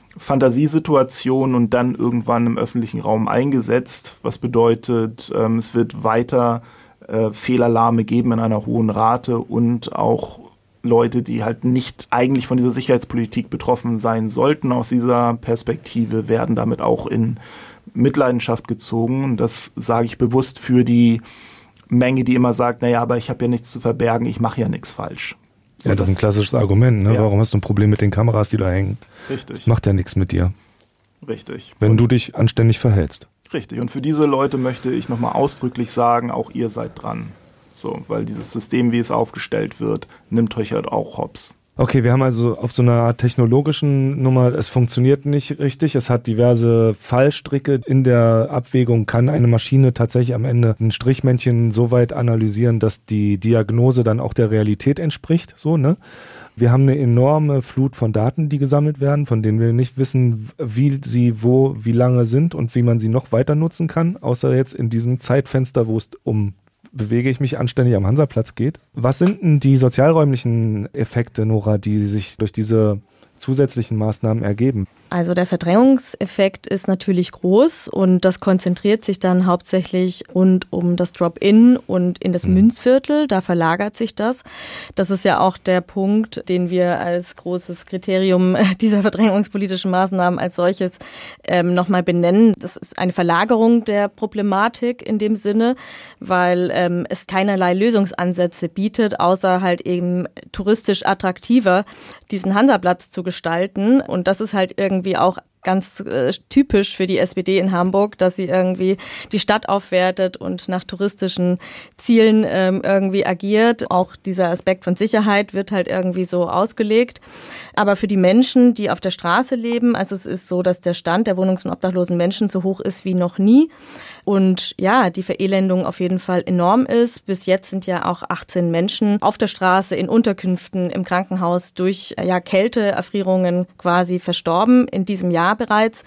Fantasiesituation und dann irgendwann im öffentlichen Raum eingesetzt, was bedeutet, es wird weiter Fehlalarme geben in einer hohen Rate und auch Leute, die halt nicht eigentlich von dieser Sicherheitspolitik betroffen sein sollten aus dieser Perspektive, werden damit auch in Mitleidenschaft gezogen. Und das sage ich bewusst für die Menge, die immer sagt, naja, aber ich habe ja nichts zu verbergen, ich mache ja nichts falsch. So, ja, das ist ein klassisches Argument. Ne? Ja. Warum hast du ein Problem mit den Kameras, die da hängen? Richtig. Macht ja nichts mit dir. Richtig. Wenn du dich anständig verhältst. Richtig. Und für diese Leute möchte ich nochmal ausdrücklich sagen, auch ihr seid dran. So, weil dieses System, wie es aufgestellt wird, nimmt euch halt auch hops. Okay, wir haben also auf so einer Art technologischen Nummer, es funktioniert nicht richtig, es hat diverse Fallstricke in der Abwägung. Kann eine Maschine tatsächlich am Ende ein Strichmännchen so weit analysieren, dass die Diagnose dann auch der Realität entspricht? So, ne? Wir haben eine enorme Flut von Daten, die gesammelt werden, von denen wir nicht wissen, wie sie wo, wie lange sind und wie man sie noch weiter nutzen kann, außer jetzt in diesem Zeitfenster, wo es um bewege ich mich anständig am Hansaplatz geht. Was sind denn die sozialräumlichen Effekte, Nora, die sich durch diese zusätzlichen Maßnahmen ergeben? Also der Verdrängungseffekt ist natürlich groß und das konzentriert sich dann hauptsächlich rund um das Drop-In und in das Münzviertel, da verlagert sich das. Das ist ja auch der Punkt, den wir als großes Kriterium dieser verdrängungspolitischen Maßnahmen als solches nochmal benennen. Das ist eine Verlagerung der Problematik in dem Sinne, weil es keinerlei Lösungsansätze bietet, außer halt eben touristisch attraktiver diesen Hansaplatz zu gestalten. Und das ist halt irgendwie auch ganz typisch für die SPD in Hamburg, dass sie irgendwie die Stadt aufwertet und nach touristischen Zielen irgendwie agiert. Auch dieser Aspekt von Sicherheit wird halt irgendwie so ausgelegt. Aber für die Menschen, die auf der Straße leben, also es ist so, dass der Stand der wohnungs- und obdachlosen Menschen so hoch ist wie noch nie. Und ja, die Verelendung auf jeden Fall enorm ist. Bis jetzt sind ja auch 18 Menschen auf der Straße, in Unterkünften, im Krankenhaus durch Kälteerfrierungen quasi verstorben in diesem Jahr bereits.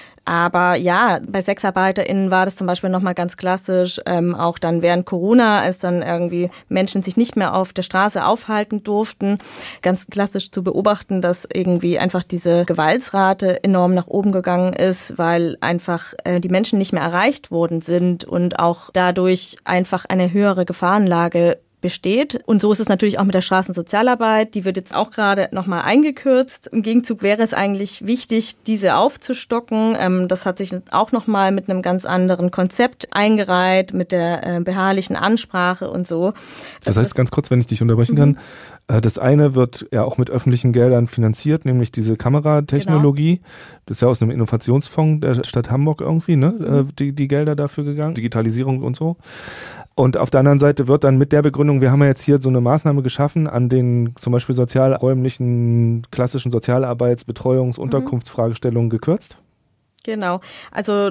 Aber ja, bei SexarbeiterInnen war das zum Beispiel nochmal ganz klassisch, auch dann während Corona, als dann irgendwie Menschen sich nicht mehr auf der Straße aufhalten durften, ganz klassisch zu beobachten, dass irgendwie einfach diese Gewaltsrate enorm nach oben gegangen ist, weil einfach die Menschen nicht mehr erreicht worden sind und auch dadurch einfach eine höhere Gefahrenlage besteht. Und so ist es natürlich auch mit der Straßensozialarbeit. Die wird jetzt auch gerade nochmal eingekürzt. Im Gegenzug wäre es eigentlich wichtig, diese aufzustocken. Das hat sich auch nochmal mit einem ganz anderen Konzept eingereiht, mit der beharrlichen Ansprache und so. Das heißt, ganz kurz, wenn ich dich unterbrechen kann, das eine wird ja auch mit öffentlichen Geldern finanziert, nämlich diese Kameratechnologie. Genau. Das ist ja aus einem Innovationsfonds der Stadt Hamburg irgendwie, ne? Die Gelder dafür gegangen, Digitalisierung und so. Und auf der anderen Seite wird dann mit der Begründung, wir haben ja jetzt hier so eine Maßnahme geschaffen, an den zum Beispiel sozialräumlichen, klassischen Sozialarbeits-, Betreuungs-, Unterkunftsfragestellungen gekürzt. Genau, also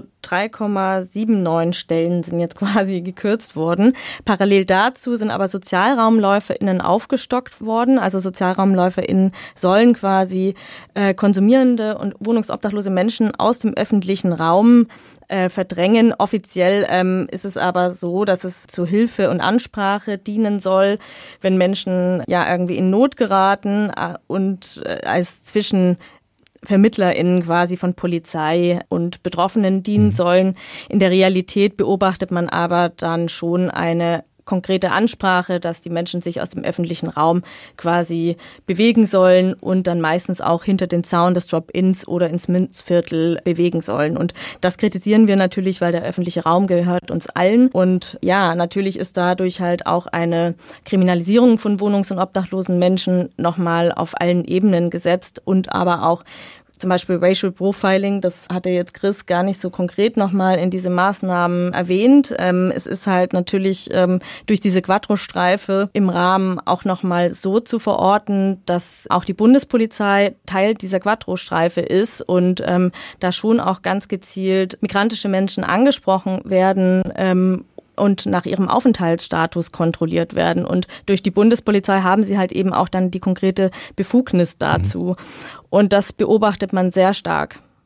3,79 Stellen sind jetzt quasi gekürzt worden. Parallel dazu sind aber SozialraumläuferInnen aufgestockt worden. Also SozialraumläuferInnen sollen quasi konsumierende und wohnungsobdachlose Menschen aus dem öffentlichen Raum verdrängen. Offiziell ist es aber so, dass es zu Hilfe und Ansprache dienen soll, wenn Menschen ja irgendwie in Not geraten und als ZwischenvermittlerInnen quasi von Polizei und Betroffenen dienen sollen. In der Realität beobachtet man aber dann schon eine konkrete Ansprache, dass die Menschen sich aus dem öffentlichen Raum quasi bewegen sollen und dann meistens auch hinter den Zaun des Drop-Ins oder ins Münzviertel bewegen sollen. Und das kritisieren wir natürlich, weil der öffentliche Raum gehört uns allen. Und ja, natürlich ist dadurch halt auch eine Kriminalisierung von wohnungs- und obdachlosen Menschen nochmal auf allen Ebenen gesetzt und aber auch zum Beispiel Racial Profiling, das hatte jetzt Chris gar nicht so konkret nochmal in diese Maßnahmen erwähnt. Es ist halt natürlich durch diese Quattro-Streife im Rahmen auch nochmal so zu verorten, dass auch die Bundespolizei Teil dieser Quattro-Streife ist und da schon auch ganz gezielt migrantische Menschen angesprochen werden und nach ihrem Aufenthaltsstatus kontrolliert werden. Und durch die Bundespolizei haben sie halt eben auch dann die konkrete Befugnis dazu. Und das beobachtet man sehr stark,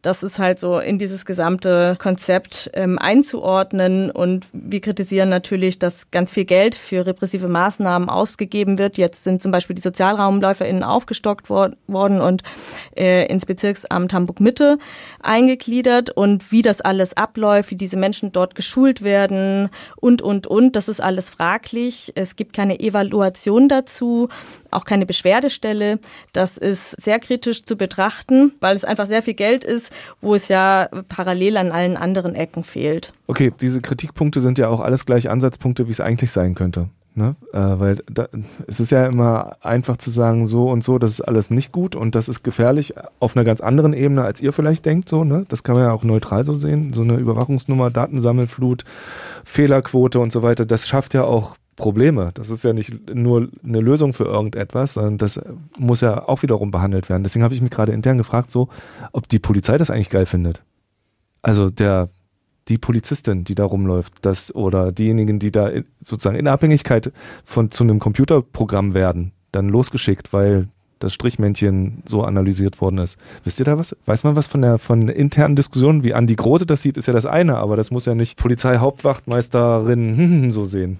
das ist halt so in dieses gesamte Konzept einzuordnen. Und wir kritisieren natürlich, dass ganz viel Geld für repressive Maßnahmen ausgegeben wird. Jetzt sind zum Beispiel die SozialraumläuferInnen aufgestockt worden und ins Bezirksamt Hamburg-Mitte eingegliedert. Und wie das alles abläuft, wie diese Menschen dort geschult werden und, das ist alles fraglich. Es gibt keine Evaluation dazu, auch keine Beschwerdestelle. Das ist sehr kritisch zu betrachten, weil es einfach sehr viel Geld ist, wo es ja parallel an allen anderen Ecken fehlt. Okay, diese Kritikpunkte sind ja auch alles gleich Ansatzpunkte, wie es eigentlich sein könnte. Ne? Weil es ist ja immer einfach zu sagen, so und so, das ist alles nicht gut und das ist gefährlich auf einer ganz anderen Ebene, als ihr vielleicht denkt. So, ne? Das kann man ja auch neutral so sehen. So eine Überwachungsnummer, Datensammelflut, Fehlerquote und so weiter, das schafft ja auch Probleme. Das ist ja nicht nur eine Lösung für irgendetwas, sondern das muss ja auch wiederum behandelt werden. Deswegen habe ich mich gerade intern gefragt, so, ob die Polizei das eigentlich geil findet. Also die Polizistin, die da rumläuft, oder diejenigen, die da sozusagen in Abhängigkeit zu einem Computerprogramm werden, dann losgeschickt, weil das Strichmännchen so analysiert worden ist. Wisst ihr da was? Weiß man was von internen Diskussionen? Wie Andi Grote das sieht, ist ja das eine, aber das muss ja nicht Polizeihauptwachtmeisterin so sehen.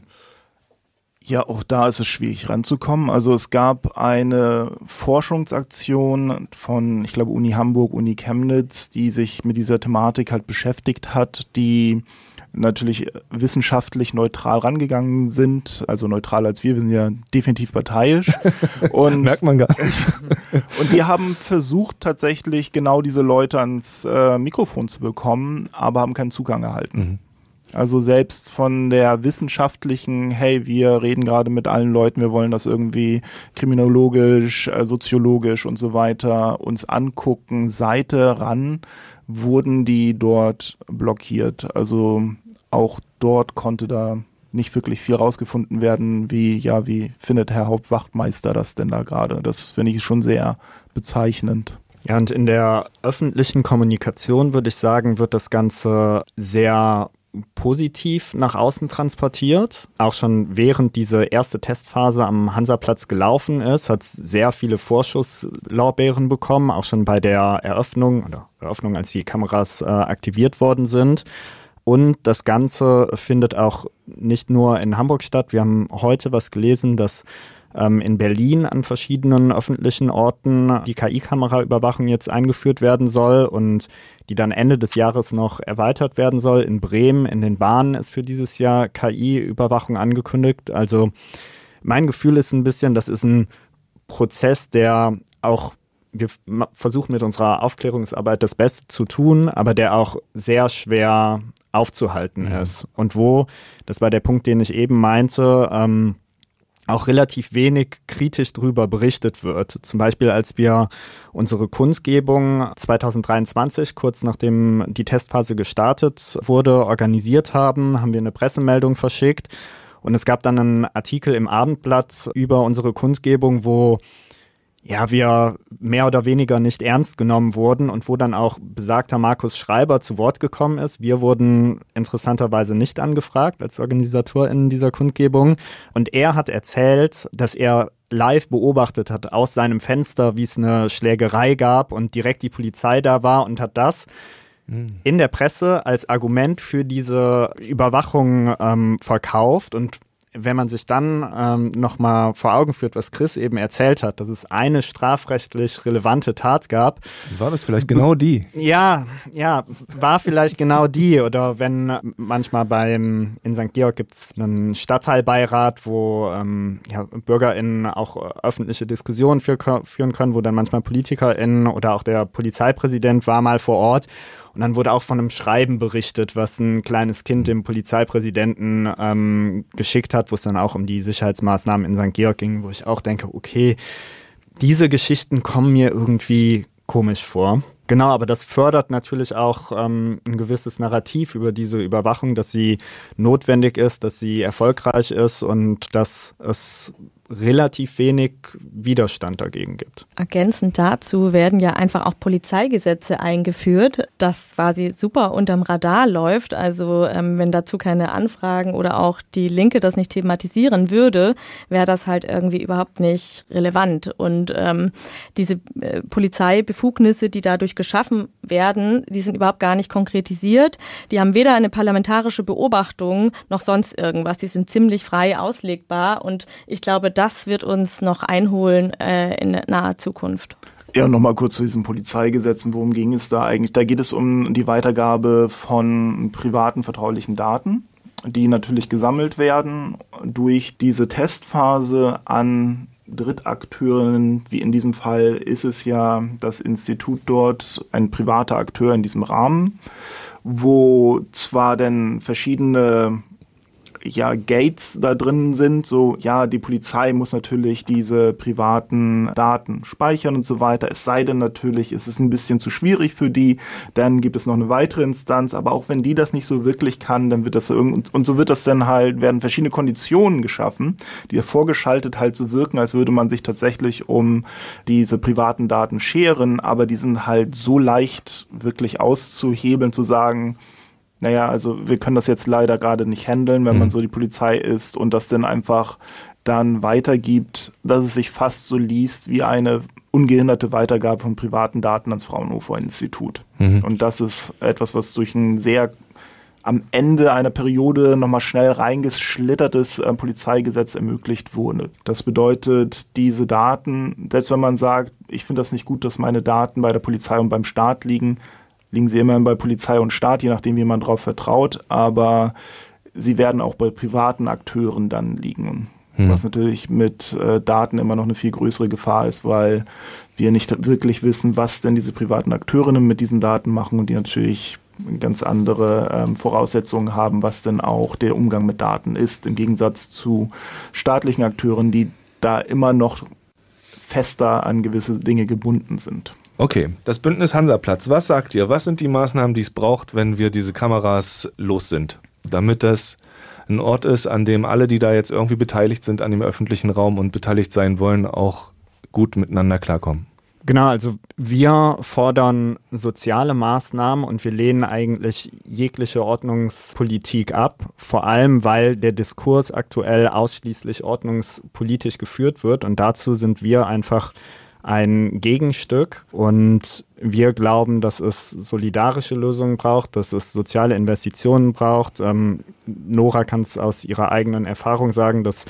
Ja, auch da ist es schwierig ranzukommen. Also es gab eine Forschungsaktion von, ich glaube, Uni Hamburg, Uni Chemnitz, die sich mit dieser Thematik halt beschäftigt hat, die natürlich wissenschaftlich neutral rangegangen sind, also neutral als wir sind ja definitiv parteiisch. Und merkt man gar nicht. Und die haben versucht, tatsächlich genau diese Leute ans Mikrofon zu bekommen, aber haben keinen Zugang erhalten. Mhm. Also selbst von der wissenschaftlichen, hey, wir reden gerade mit allen Leuten, wir wollen das irgendwie kriminologisch, soziologisch und so weiter uns angucken, Seite ran, wurden die dort blockiert. Also auch dort konnte da nicht wirklich viel rausgefunden werden, wie findet Herr Hauptwachtmeister das denn da gerade? Das finde ich schon sehr bezeichnend. Ja, und in der öffentlichen Kommunikation, würde ich sagen, wird das Ganze sehr positiv nach außen transportiert. Auch schon während diese erste Testphase am Hansaplatz gelaufen ist, hat es sehr viele Vorschusslorbeeren bekommen, auch schon bei der Eröffnung, als die Kameras aktiviert worden sind. Und das Ganze findet auch nicht nur in Hamburg statt. Wir haben heute was gelesen, dass in Berlin an verschiedenen öffentlichen Orten die KI-Kameraüberwachung jetzt eingeführt werden soll und die dann Ende des Jahres noch erweitert werden soll. In Bremen, in den Bahnen ist für dieses Jahr KI-Überwachung angekündigt. Also mein Gefühl ist ein bisschen, das ist ein Prozess, der auch, wir versuchen mit unserer Aufklärungsarbeit das Beste zu tun, aber der auch sehr schwer aufzuhalten ist. Und wo, das war der Punkt, den ich eben meinte, auch relativ wenig kritisch drüber berichtet wird. Zum Beispiel, als wir unsere Kundgebung 2023, kurz nachdem die Testphase gestartet wurde, organisiert haben, haben wir eine Pressemeldung verschickt. Und es gab dann einen Artikel im Abendblatt über unsere Kundgebung, wo wir mehr oder weniger nicht ernst genommen wurden und wo dann auch besagter Markus Schreiber zu Wort gekommen ist. Wir wurden interessanterweise nicht angefragt als OrganisatorInnen dieser Kundgebung. Und er hat erzählt, dass er live beobachtet hat aus seinem Fenster, wie es eine Schlägerei gab und direkt die Polizei da war und hat das in der Presse als Argument für diese Überwachung verkauft. Und wenn man sich dann nochmal vor Augen führt, was Chris eben erzählt hat, dass es eine strafrechtlich relevante Tat gab. War das vielleicht genau die? Ja, war vielleicht genau die. Oder wenn manchmal in St. Georg gibt es einen Stadtteilbeirat, wo BürgerInnen auch öffentliche Diskussionen führen können, wo dann manchmal PolitikerInnen oder auch der Polizeipräsident war mal vor Ort. Und dann wurde auch von einem Schreiben berichtet, was ein kleines Kind dem Polizeipräsidenten geschickt hat, wo es dann auch um die Sicherheitsmaßnahmen in St. Georg ging, wo ich auch denke, okay, diese Geschichten kommen mir irgendwie komisch vor. Genau, aber das fördert natürlich auch ein gewisses Narrativ über diese Überwachung, dass sie notwendig ist, dass sie erfolgreich ist und dass es relativ wenig Widerstand dagegen gibt. Ergänzend dazu werden ja einfach auch Polizeigesetze eingeführt, das quasi super unterm Radar läuft. Also wenn dazu keine Anfragen oder auch die Linke das nicht thematisieren würde, wäre das halt irgendwie überhaupt nicht relevant. Und diese Polizeibefugnisse, die dadurch geschaffen werden, die sind überhaupt gar nicht konkretisiert. Die haben weder eine parlamentarische Beobachtung noch sonst irgendwas. Die sind ziemlich frei auslegbar und ich glaube, das wird uns noch einholen in naher Zukunft. Ja, nochmal kurz zu diesen Polizeigesetzen. Worum ging es da eigentlich? Da geht es um die Weitergabe von privaten, vertraulichen Daten, die natürlich gesammelt werden durch diese Testphase an Drittakteurinnen. Wie in diesem Fall ist es ja das Institut dort, ein privater Akteur in diesem Rahmen, wo zwar denn verschiedene Gates da drin sind, so, ja, die Polizei muss natürlich diese privaten Daten speichern und so weiter, es sei denn natürlich, es ist ein bisschen zu schwierig für die, dann gibt es noch eine weitere Instanz, aber auch wenn die das nicht so wirklich kann, dann wird das und so wird das dann halt, werden verschiedene Konditionen geschaffen, die vorgeschaltet halt so wirken, als würde man sich tatsächlich um diese privaten Daten scheren, aber die sind halt so leicht wirklich auszuhebeln, zu sagen, naja, also wir können das jetzt leider gerade nicht handeln, wenn man so die Polizei ist und das dann einfach dann weitergibt, dass es sich fast so liest wie eine ungehinderte Weitergabe von privaten Daten ans Fraunhofer-Institut. Und das ist etwas, was durch ein sehr am Ende einer Periode nochmal schnell reingeschlittertes Polizeigesetz ermöglicht wurde. Das bedeutet, diese Daten, selbst wenn man sagt, ich finde das nicht gut, dass meine Daten bei der Polizei und beim Staat liegen sie immerhin bei Polizei und Staat, je nachdem, wie man drauf vertraut, aber sie werden auch bei privaten Akteuren dann liegen. Was natürlich mit Daten immer noch eine viel größere Gefahr ist, weil wir nicht wirklich wissen, was denn diese privaten Akteurinnen mit diesen Daten machen und die natürlich ganz andere Voraussetzungen haben, was denn auch der Umgang mit Daten ist, im Gegensatz zu staatlichen Akteuren, die da immer noch fester an gewisse Dinge gebunden sind. Okay, das Bündnis Hansaplatz, was sagt ihr? Was sind die Maßnahmen, die es braucht, wenn wir diese Kameras los sind? Damit das ein Ort ist, an dem alle, die da jetzt irgendwie beteiligt sind an dem öffentlichen Raum und beteiligt sein wollen, auch gut miteinander klarkommen. Genau, also wir fordern soziale Maßnahmen und wir lehnen eigentlich jegliche Ordnungspolitik ab, vor allem weil der Diskurs aktuell ausschließlich ordnungspolitisch geführt wird und dazu sind wir einfach ein Gegenstück und wir glauben, dass es solidarische Lösungen braucht, dass es soziale Investitionen braucht. Nora kann es aus ihrer eigenen Erfahrung sagen, dass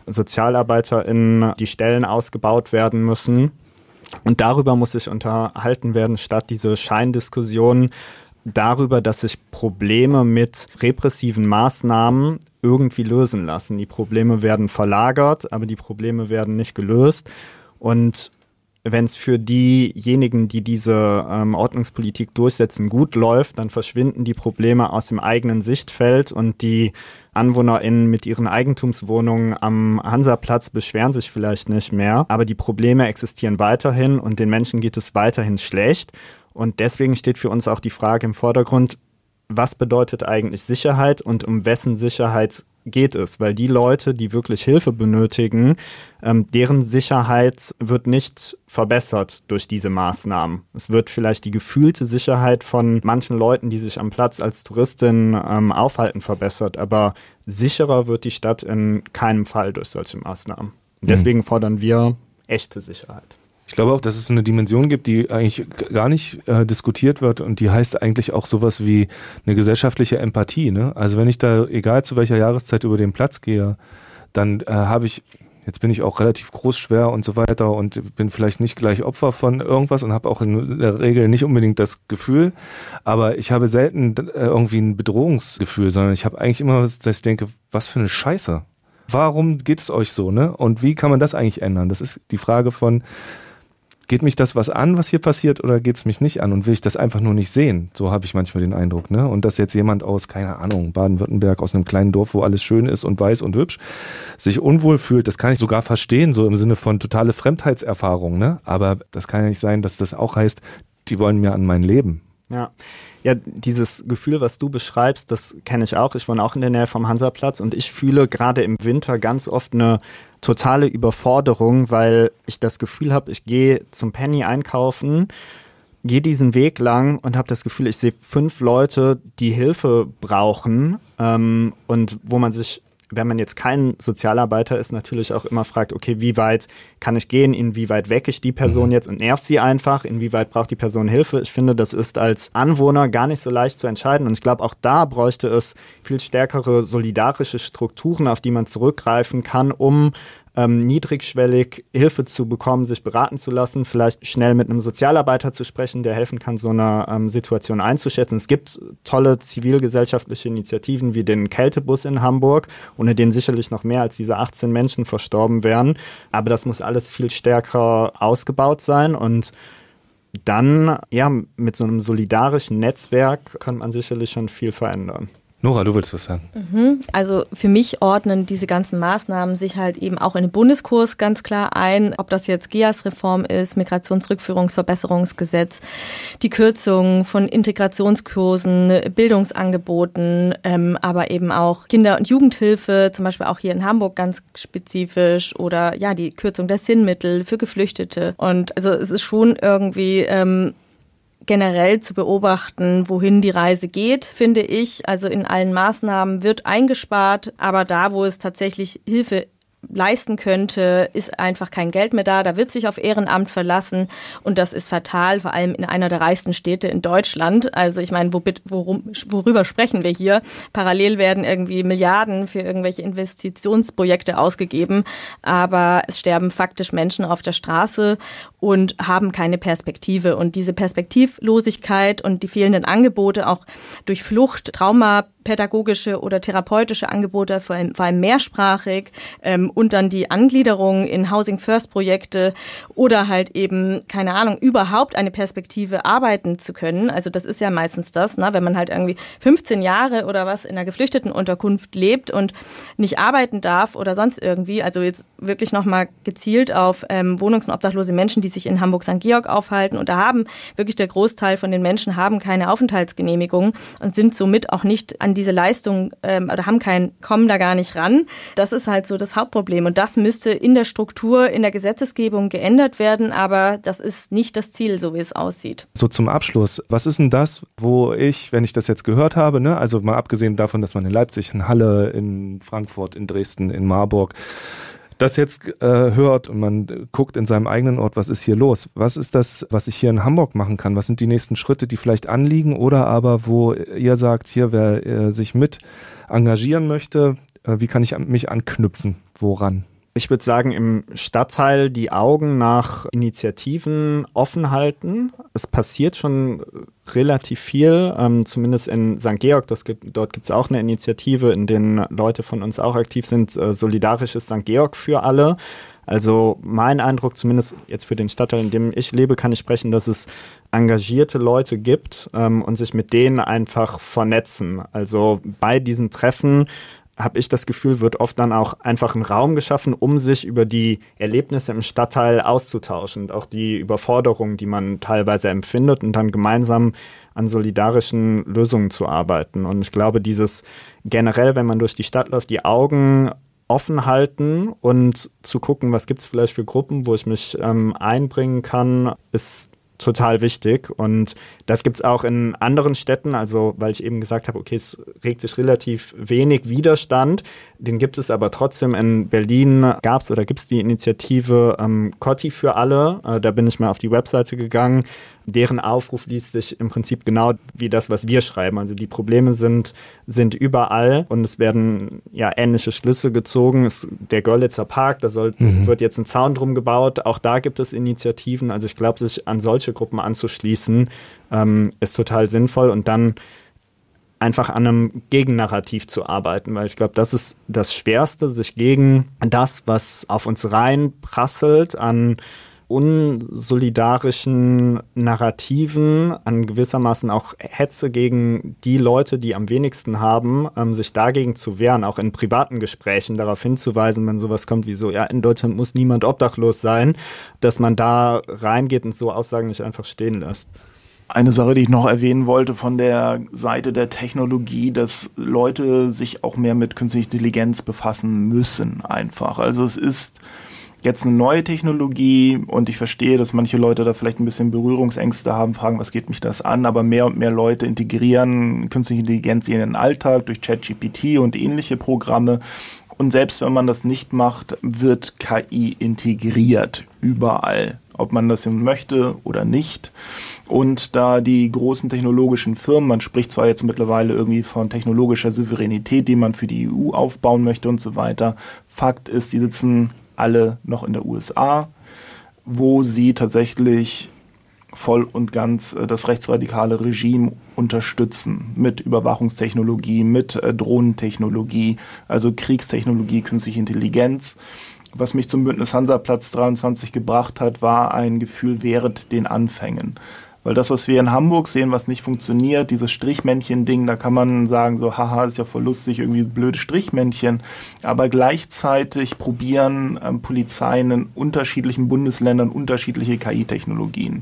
SozialarbeiterInnen die Stellen ausgebaut werden müssen und darüber muss sich unterhalten werden, statt diese Scheindiskussionen darüber, dass sich Probleme mit repressiven Maßnahmen irgendwie lösen lassen. Die Probleme werden verlagert, aber die Probleme werden nicht gelöst und wenn es für diejenigen, die diese Ordnungspolitik durchsetzen, gut läuft, dann verschwinden die Probleme aus dem eigenen Sichtfeld und die AnwohnerInnen mit ihren Eigentumswohnungen am Hansaplatz beschweren sich vielleicht nicht mehr, aber die Probleme existieren weiterhin und den Menschen geht es weiterhin schlecht und deswegen steht für uns auch die Frage im Vordergrund, was bedeutet eigentlich Sicherheit und um wessen Sicherheit geht es, weil die Leute, die wirklich Hilfe benötigen, deren Sicherheit wird nicht verbessert durch diese Maßnahmen. Es wird vielleicht die gefühlte Sicherheit von manchen Leuten, die sich am Platz als Touristin aufhalten, verbessert, aber sicherer wird die Stadt in keinem Fall durch solche Maßnahmen. Deswegen fordern wir echte Sicherheit. Ich glaube auch, dass es eine Dimension gibt, die eigentlich gar nicht diskutiert wird und die heißt eigentlich auch sowas wie eine gesellschaftliche Empathie. Ne? Also wenn ich da, egal zu welcher Jahreszeit über den Platz gehe, dann jetzt bin ich auch relativ groß, schwer und so weiter und bin vielleicht nicht gleich Opfer von irgendwas und habe auch in der Regel nicht unbedingt das Gefühl, aber ich habe selten irgendwie ein Bedrohungsgefühl, sondern ich habe eigentlich immer, dass ich denke, was für eine Scheiße. Warum geht es euch so, ne? Und wie kann man das eigentlich ändern? Das ist die Frage von, geht mich das was an, was hier passiert, oder geht es mich nicht an und will ich das einfach nur nicht sehen? So habe ich manchmal den Eindruck, ne? Und dass jetzt jemand aus, keine Ahnung, Baden-Württemberg, aus einem kleinen Dorf, wo alles schön ist und weiß und hübsch, sich unwohl fühlt, das kann ich sogar verstehen, so im Sinne von totale Fremdheitserfahrung, ne? Aber das kann ja nicht sein, dass das auch heißt, die wollen mir an mein Leben. Ja, dieses Gefühl, was du beschreibst, das kenne ich auch. Ich wohne auch in der Nähe vom Hansaplatz und ich fühle gerade im Winter ganz oft eine totale Überforderung, weil ich das Gefühl habe, ich gehe zum Penny einkaufen, gehe diesen Weg lang und habe das Gefühl, ich sehe 5 Leute, die Hilfe brauchen und wo man sich, wenn man jetzt kein Sozialarbeiter ist, natürlich auch immer fragt, okay, wie weit kann ich gehen, inwieweit wecke ich die Person jetzt und nerv sie einfach, inwieweit braucht die Person Hilfe. Ich finde, das ist als Anwohner gar nicht so leicht zu entscheiden und ich glaube, auch da bräuchte es viel stärkere solidarische Strukturen, auf die man zurückgreifen kann, um niedrigschwellig Hilfe zu bekommen, sich beraten zu lassen, vielleicht schnell mit einem Sozialarbeiter zu sprechen, der helfen kann, so eine Situation einzuschätzen. Es gibt tolle zivilgesellschaftliche Initiativen wie den Kältebus in Hamburg, ohne den sicherlich noch mehr als diese 18 Menschen verstorben wären. Aber das muss alles viel stärker ausgebaut sein und dann, ja, mit so einem solidarischen Netzwerk kann man sicherlich schon viel verändern. Nora, du willst was sagen? Also für mich ordnen diese ganzen Maßnahmen sich halt eben auch in den Bundeskurs ganz klar ein, ob das jetzt GEAS-Reform ist, Migrationsrückführungsverbesserungsgesetz, die Kürzung von Integrationskursen, Bildungsangeboten, aber eben auch Kinder- und Jugendhilfe, zum Beispiel auch hier in Hamburg ganz spezifisch oder ja, die Kürzung der Sinnmittel für Geflüchtete. Und also es ist schon irgendwie generell zu beobachten, wohin die Reise geht, finde ich. Also in allen Maßnahmen wird eingespart, aber da, wo es tatsächlich Hilfe leisten könnte, ist einfach kein Geld mehr da. Da wird sich auf Ehrenamt verlassen und das ist fatal, vor allem in einer der reichsten Städte in Deutschland. Also ich meine, worüber sprechen wir hier? Parallel werden irgendwie Milliarden für irgendwelche Investitionsprojekte ausgegeben, aber es sterben faktisch Menschen auf der Straße und haben keine Perspektive. Und diese Perspektivlosigkeit und die fehlenden Angebote auch durch Flucht, traumapädagogische oder therapeutische Angebote, vor allem mehrsprachig, und dann die Angliederung in Housing First Projekte oder halt eben, keine Ahnung, überhaupt eine Perspektive arbeiten zu können. Also das ist ja meistens das, ne, wenn man halt irgendwie 15 Jahre oder was in einer Geflüchtetenunterkunft lebt und nicht arbeiten darf oder sonst irgendwie. Also jetzt wirklich nochmal gezielt auf wohnungs- und obdachlose Menschen, die sich in Hamburg-St. Georg aufhalten. Und da haben wirklich der Großteil von den Menschen haben keine Aufenthaltsgenehmigung und sind somit auch nicht an diese Leistung oder kommen da gar nicht ran. Das ist halt so das Hauptproblem. Und das müsste in der Struktur, in der Gesetzesgebung geändert werden. Aber das ist nicht das Ziel, so wie es aussieht. So zum Abschluss. Was ist denn das, wo ich, wenn ich das jetzt gehört habe, ne, also mal abgesehen davon, dass man in Leipzig, in Halle, in Frankfurt, in Dresden, in Marburg das jetzt hört und man guckt in seinem eigenen Ort, was ist hier los? Was ist das, was ich hier in Hamburg machen kann? Was sind die nächsten Schritte, die vielleicht anliegen oder aber wo ihr sagt, hier, wer sich mit engagieren möchte, wie kann ich mich anknüpfen? Woran? Ich würde sagen, im Stadtteil die Augen nach Initiativen offen halten. Es passiert schon relativ viel, zumindest in St. Georg. Dort gibt es auch eine Initiative, in denen Leute von uns auch aktiv sind, Solidarisches St. Georg für alle. Also mein Eindruck, zumindest jetzt für den Stadtteil, in dem ich lebe, kann ich sprechen, dass es engagierte Leute gibt und sich mit denen einfach vernetzen. Also bei diesen Treffen habe ich das Gefühl, wird oft dann auch einfach ein Raum geschaffen, um sich über die Erlebnisse im Stadtteil auszutauschen und auch die Überforderungen, die man teilweise empfindet und dann gemeinsam an solidarischen Lösungen zu arbeiten. Und ich glaube, dieses generell, wenn man durch die Stadt läuft, die Augen offen halten und zu gucken, was gibt es vielleicht für Gruppen, wo ich mich einbringen kann, ist total wichtig und das gibt's auch in anderen Städten, also weil ich eben gesagt habe, okay, es regt sich relativ wenig Widerstand, den gibt es aber trotzdem. In Berlin gab's oder gibt's die Initiative Cotti für alle, da bin ich mal auf die Webseite gegangen, deren Aufruf liest sich im Prinzip genau wie das, was wir schreiben, also die Probleme sind überall und es werden ja ähnliche Schlüsse gezogen. Der Görlitzer Park, da wird jetzt ein Zaun drum gebaut, auch da gibt es Initiativen, also ich glaube, sich an solche Gruppen anzuschließen, ist total sinnvoll und dann einfach an einem Gegennarrativ zu arbeiten, weil ich glaube, das ist das Schwerste, sich gegen das, was auf uns reinprasselt, an unsolidarischen Narrativen, an gewissermaßen auch Hetze gegen die Leute, die am wenigsten haben, sich dagegen zu wehren, auch in privaten Gesprächen darauf hinzuweisen, wenn sowas kommt wie so, ja, in Deutschland muss niemand obdachlos sein, dass man da reingeht und so Aussagen nicht einfach stehen lässt. Eine Sache, die ich noch erwähnen wollte von der Seite der Technologie, dass Leute sich auch mehr mit künstlicher Intelligenz befassen müssen einfach. Also es ist jetzt eine neue Technologie und ich verstehe, dass manche Leute da vielleicht ein bisschen Berührungsängste haben, fragen, was geht mich das an, aber mehr und mehr Leute integrieren künstliche Intelligenz in ihren Alltag durch ChatGPT und ähnliche Programme. Und selbst wenn man das nicht macht, wird KI integriert überall, ob man das möchte oder nicht. Und da die großen technologischen Firmen, man spricht zwar jetzt mittlerweile irgendwie von technologischer Souveränität, die man für die EU aufbauen möchte und so weiter. Fakt ist, die sitzen alle noch in der USA, wo sie tatsächlich voll und ganz das rechtsradikale Regime unterstützen mit Überwachungstechnologie, mit Drohnentechnologie, also Kriegstechnologie, künstliche Intelligenz. Was mich zum Bündnis Hansa-Platz 23 gebracht hat, war ein Gefühl während den Anfängen. Weil das, was wir in Hamburg sehen, was nicht funktioniert, dieses Strichmännchen-Ding, da kann man sagen, so, haha, ist ja voll lustig, irgendwie blöde Strichmännchen. Aber gleichzeitig probieren Polizeien in unterschiedlichen Bundesländern unterschiedliche KI-Technologien.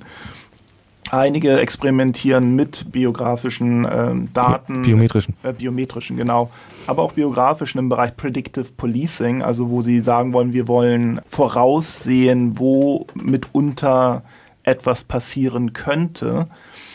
Einige experimentieren mit biografischen Daten. Biometrischen, genau. Aber auch biografischen im Bereich Predictive Policing, also wo sie sagen wollen, wir wollen voraussehen, wo mitunter etwas passieren könnte.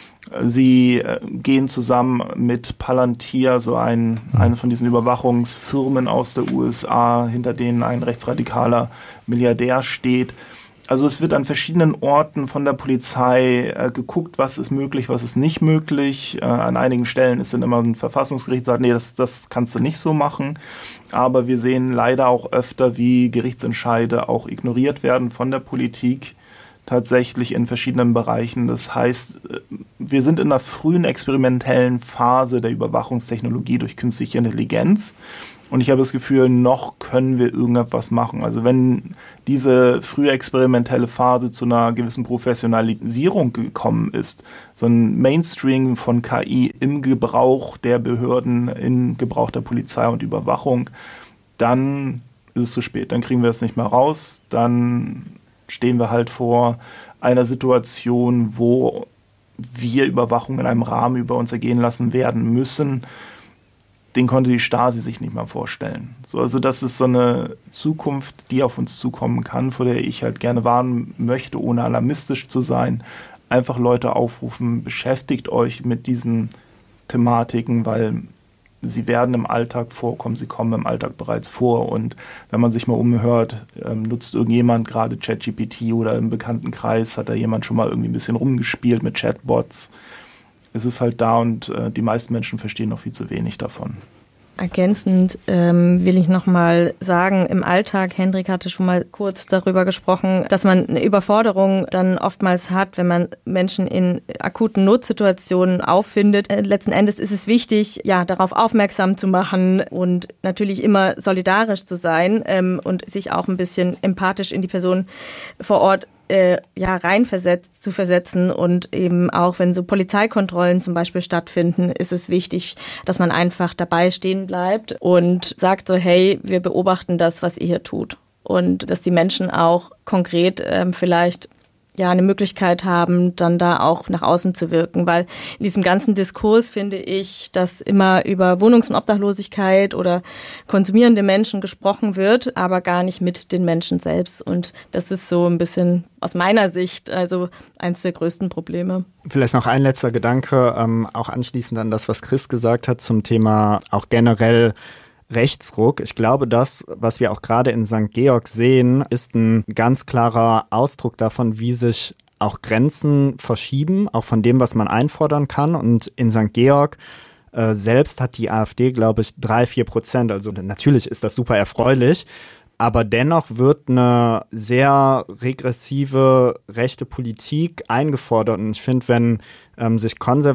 Sie gehen zusammen mit Palantir, so eine von diesen Überwachungsfirmen aus der USA, hinter denen ein rechtsradikaler Milliardär steht. Also es wird an verschiedenen Orten von der Polizei geguckt, was ist möglich, was ist nicht möglich. An einigen Stellen ist dann immer ein Verfassungsgericht, sagt, nee, das kannst du nicht so machen. Aber wir sehen leider auch öfter, wie Gerichtsentscheide auch ignoriert werden von der Politik, tatsächlich in verschiedenen Bereichen. Das heißt, wir sind in einer frühen experimentellen Phase der Überwachungstechnologie durch künstliche Intelligenz. Und ich habe das Gefühl, noch können wir irgendetwas machen. Also wenn diese frühe experimentelle Phase zu einer gewissen Professionalisierung gekommen ist, so ein Mainstream von KI im Gebrauch der Behörden, im Gebrauch der Polizei und Überwachung, dann ist es zu spät. Dann kriegen wir es nicht mehr raus. Dann stehen wir halt vor einer Situation, wo wir Überwachung in einem Rahmen über uns ergehen lassen werden müssen. Den konnte die Stasi sich nicht mal vorstellen. So, also das ist so eine Zukunft, die auf uns zukommen kann, vor der ich halt gerne warnen möchte, ohne alarmistisch zu sein. Einfach Leute aufrufen, beschäftigt euch mit diesen Thematiken, weil sie werden im Alltag vorkommen, sie kommen im Alltag bereits vor. Und wenn man sich mal umhört, nutzt irgendjemand gerade ChatGPT oder im Bekanntenkreis, hat da jemand schon mal irgendwie ein bisschen rumgespielt mit Chatbots. Es ist halt da und die meisten Menschen verstehen noch viel zu wenig davon. Ergänzend will ich nochmal sagen, im Alltag, Hendrik hatte schon mal kurz darüber gesprochen, dass man eine Überforderung dann oftmals hat, wenn man Menschen in akuten Notsituationen auffindet. Letzten Endes ist es wichtig, ja, darauf aufmerksam zu machen und natürlich immer solidarisch zu sein und sich auch ein bisschen empathisch in die Person vor Ort zu versetzen und eben auch, wenn so Polizeikontrollen zum Beispiel stattfinden, ist es wichtig, dass man einfach dabei stehen bleibt und sagt so, hey, wir beobachten das, was ihr hier tut. Und dass die Menschen auch konkret vielleicht eine Möglichkeit haben, dann da auch nach außen zu wirken, weil in diesem ganzen Diskurs finde ich, dass immer über Wohnungs- und Obdachlosigkeit oder konsumierende Menschen gesprochen wird, aber gar nicht mit den Menschen selbst. Und das ist so ein bisschen aus meiner Sicht also eines der größten Probleme. Vielleicht noch ein letzter Gedanke, auch anschließend an das, was Chris gesagt hat zum Thema auch generell Rechtsruck. Ich glaube, das, was wir auch gerade in St. Georg sehen, ist ein ganz klarer Ausdruck davon, wie sich auch Grenzen verschieben, auch von dem, was man einfordern kann. Und in St. Georg selbst hat die AfD, glaube ich, 3-4%. Also natürlich ist das super erfreulich. Aber dennoch wird eine sehr regressive rechte Politik eingefordert. Und ich finde, wenn sich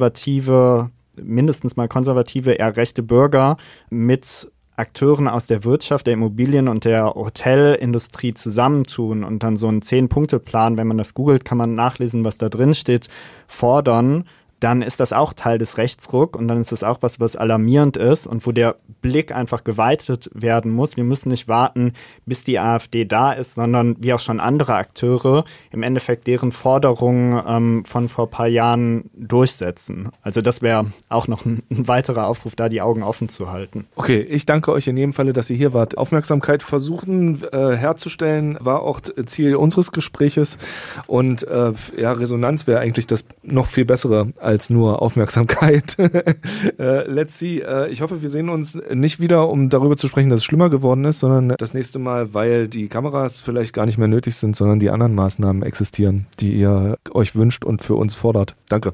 mindestens mal konservative, eher rechte Bürger mit Akteuren aus der Wirtschaft, der Immobilien- und der Hotelindustrie zusammentun und dann so einen 10-Punkte-Plan, wenn man das googelt, kann man nachlesen, was da drin steht, fordern, dann ist das auch Teil des Rechtsruck und dann ist das auch was alarmierend ist und wo der Blick einfach geweitet werden muss. Wir müssen nicht warten, bis die AfD da ist, sondern wie auch schon andere Akteure im Endeffekt deren Forderungen von vor ein paar Jahren durchsetzen. Also das wäre auch noch ein weiterer Aufruf, da die Augen offen zu halten. Okay, ich danke euch in jedem Falle, dass ihr hier wart. Aufmerksamkeit versuchen herzustellen, war auch Ziel unseres Gespräches und Resonanz wäre eigentlich das noch viel bessere als nur Aufmerksamkeit. Let's see. Ich hoffe, wir sehen uns nicht wieder, um darüber zu sprechen, dass es schlimmer geworden ist, sondern das nächste Mal, weil die Kameras vielleicht gar nicht mehr nötig sind, sondern die anderen Maßnahmen existieren, die ihr euch wünscht und für uns fordert. Danke.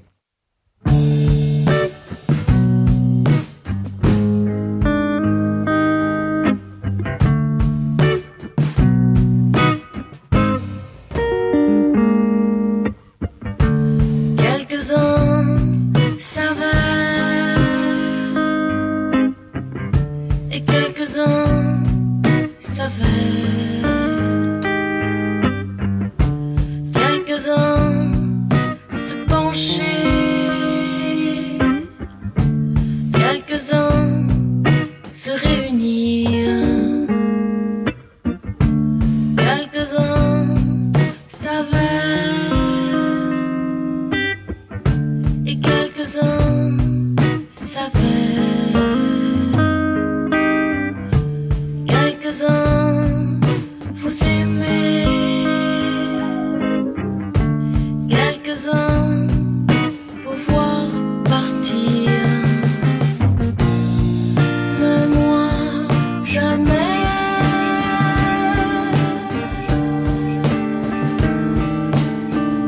Quelques-uns se penchaient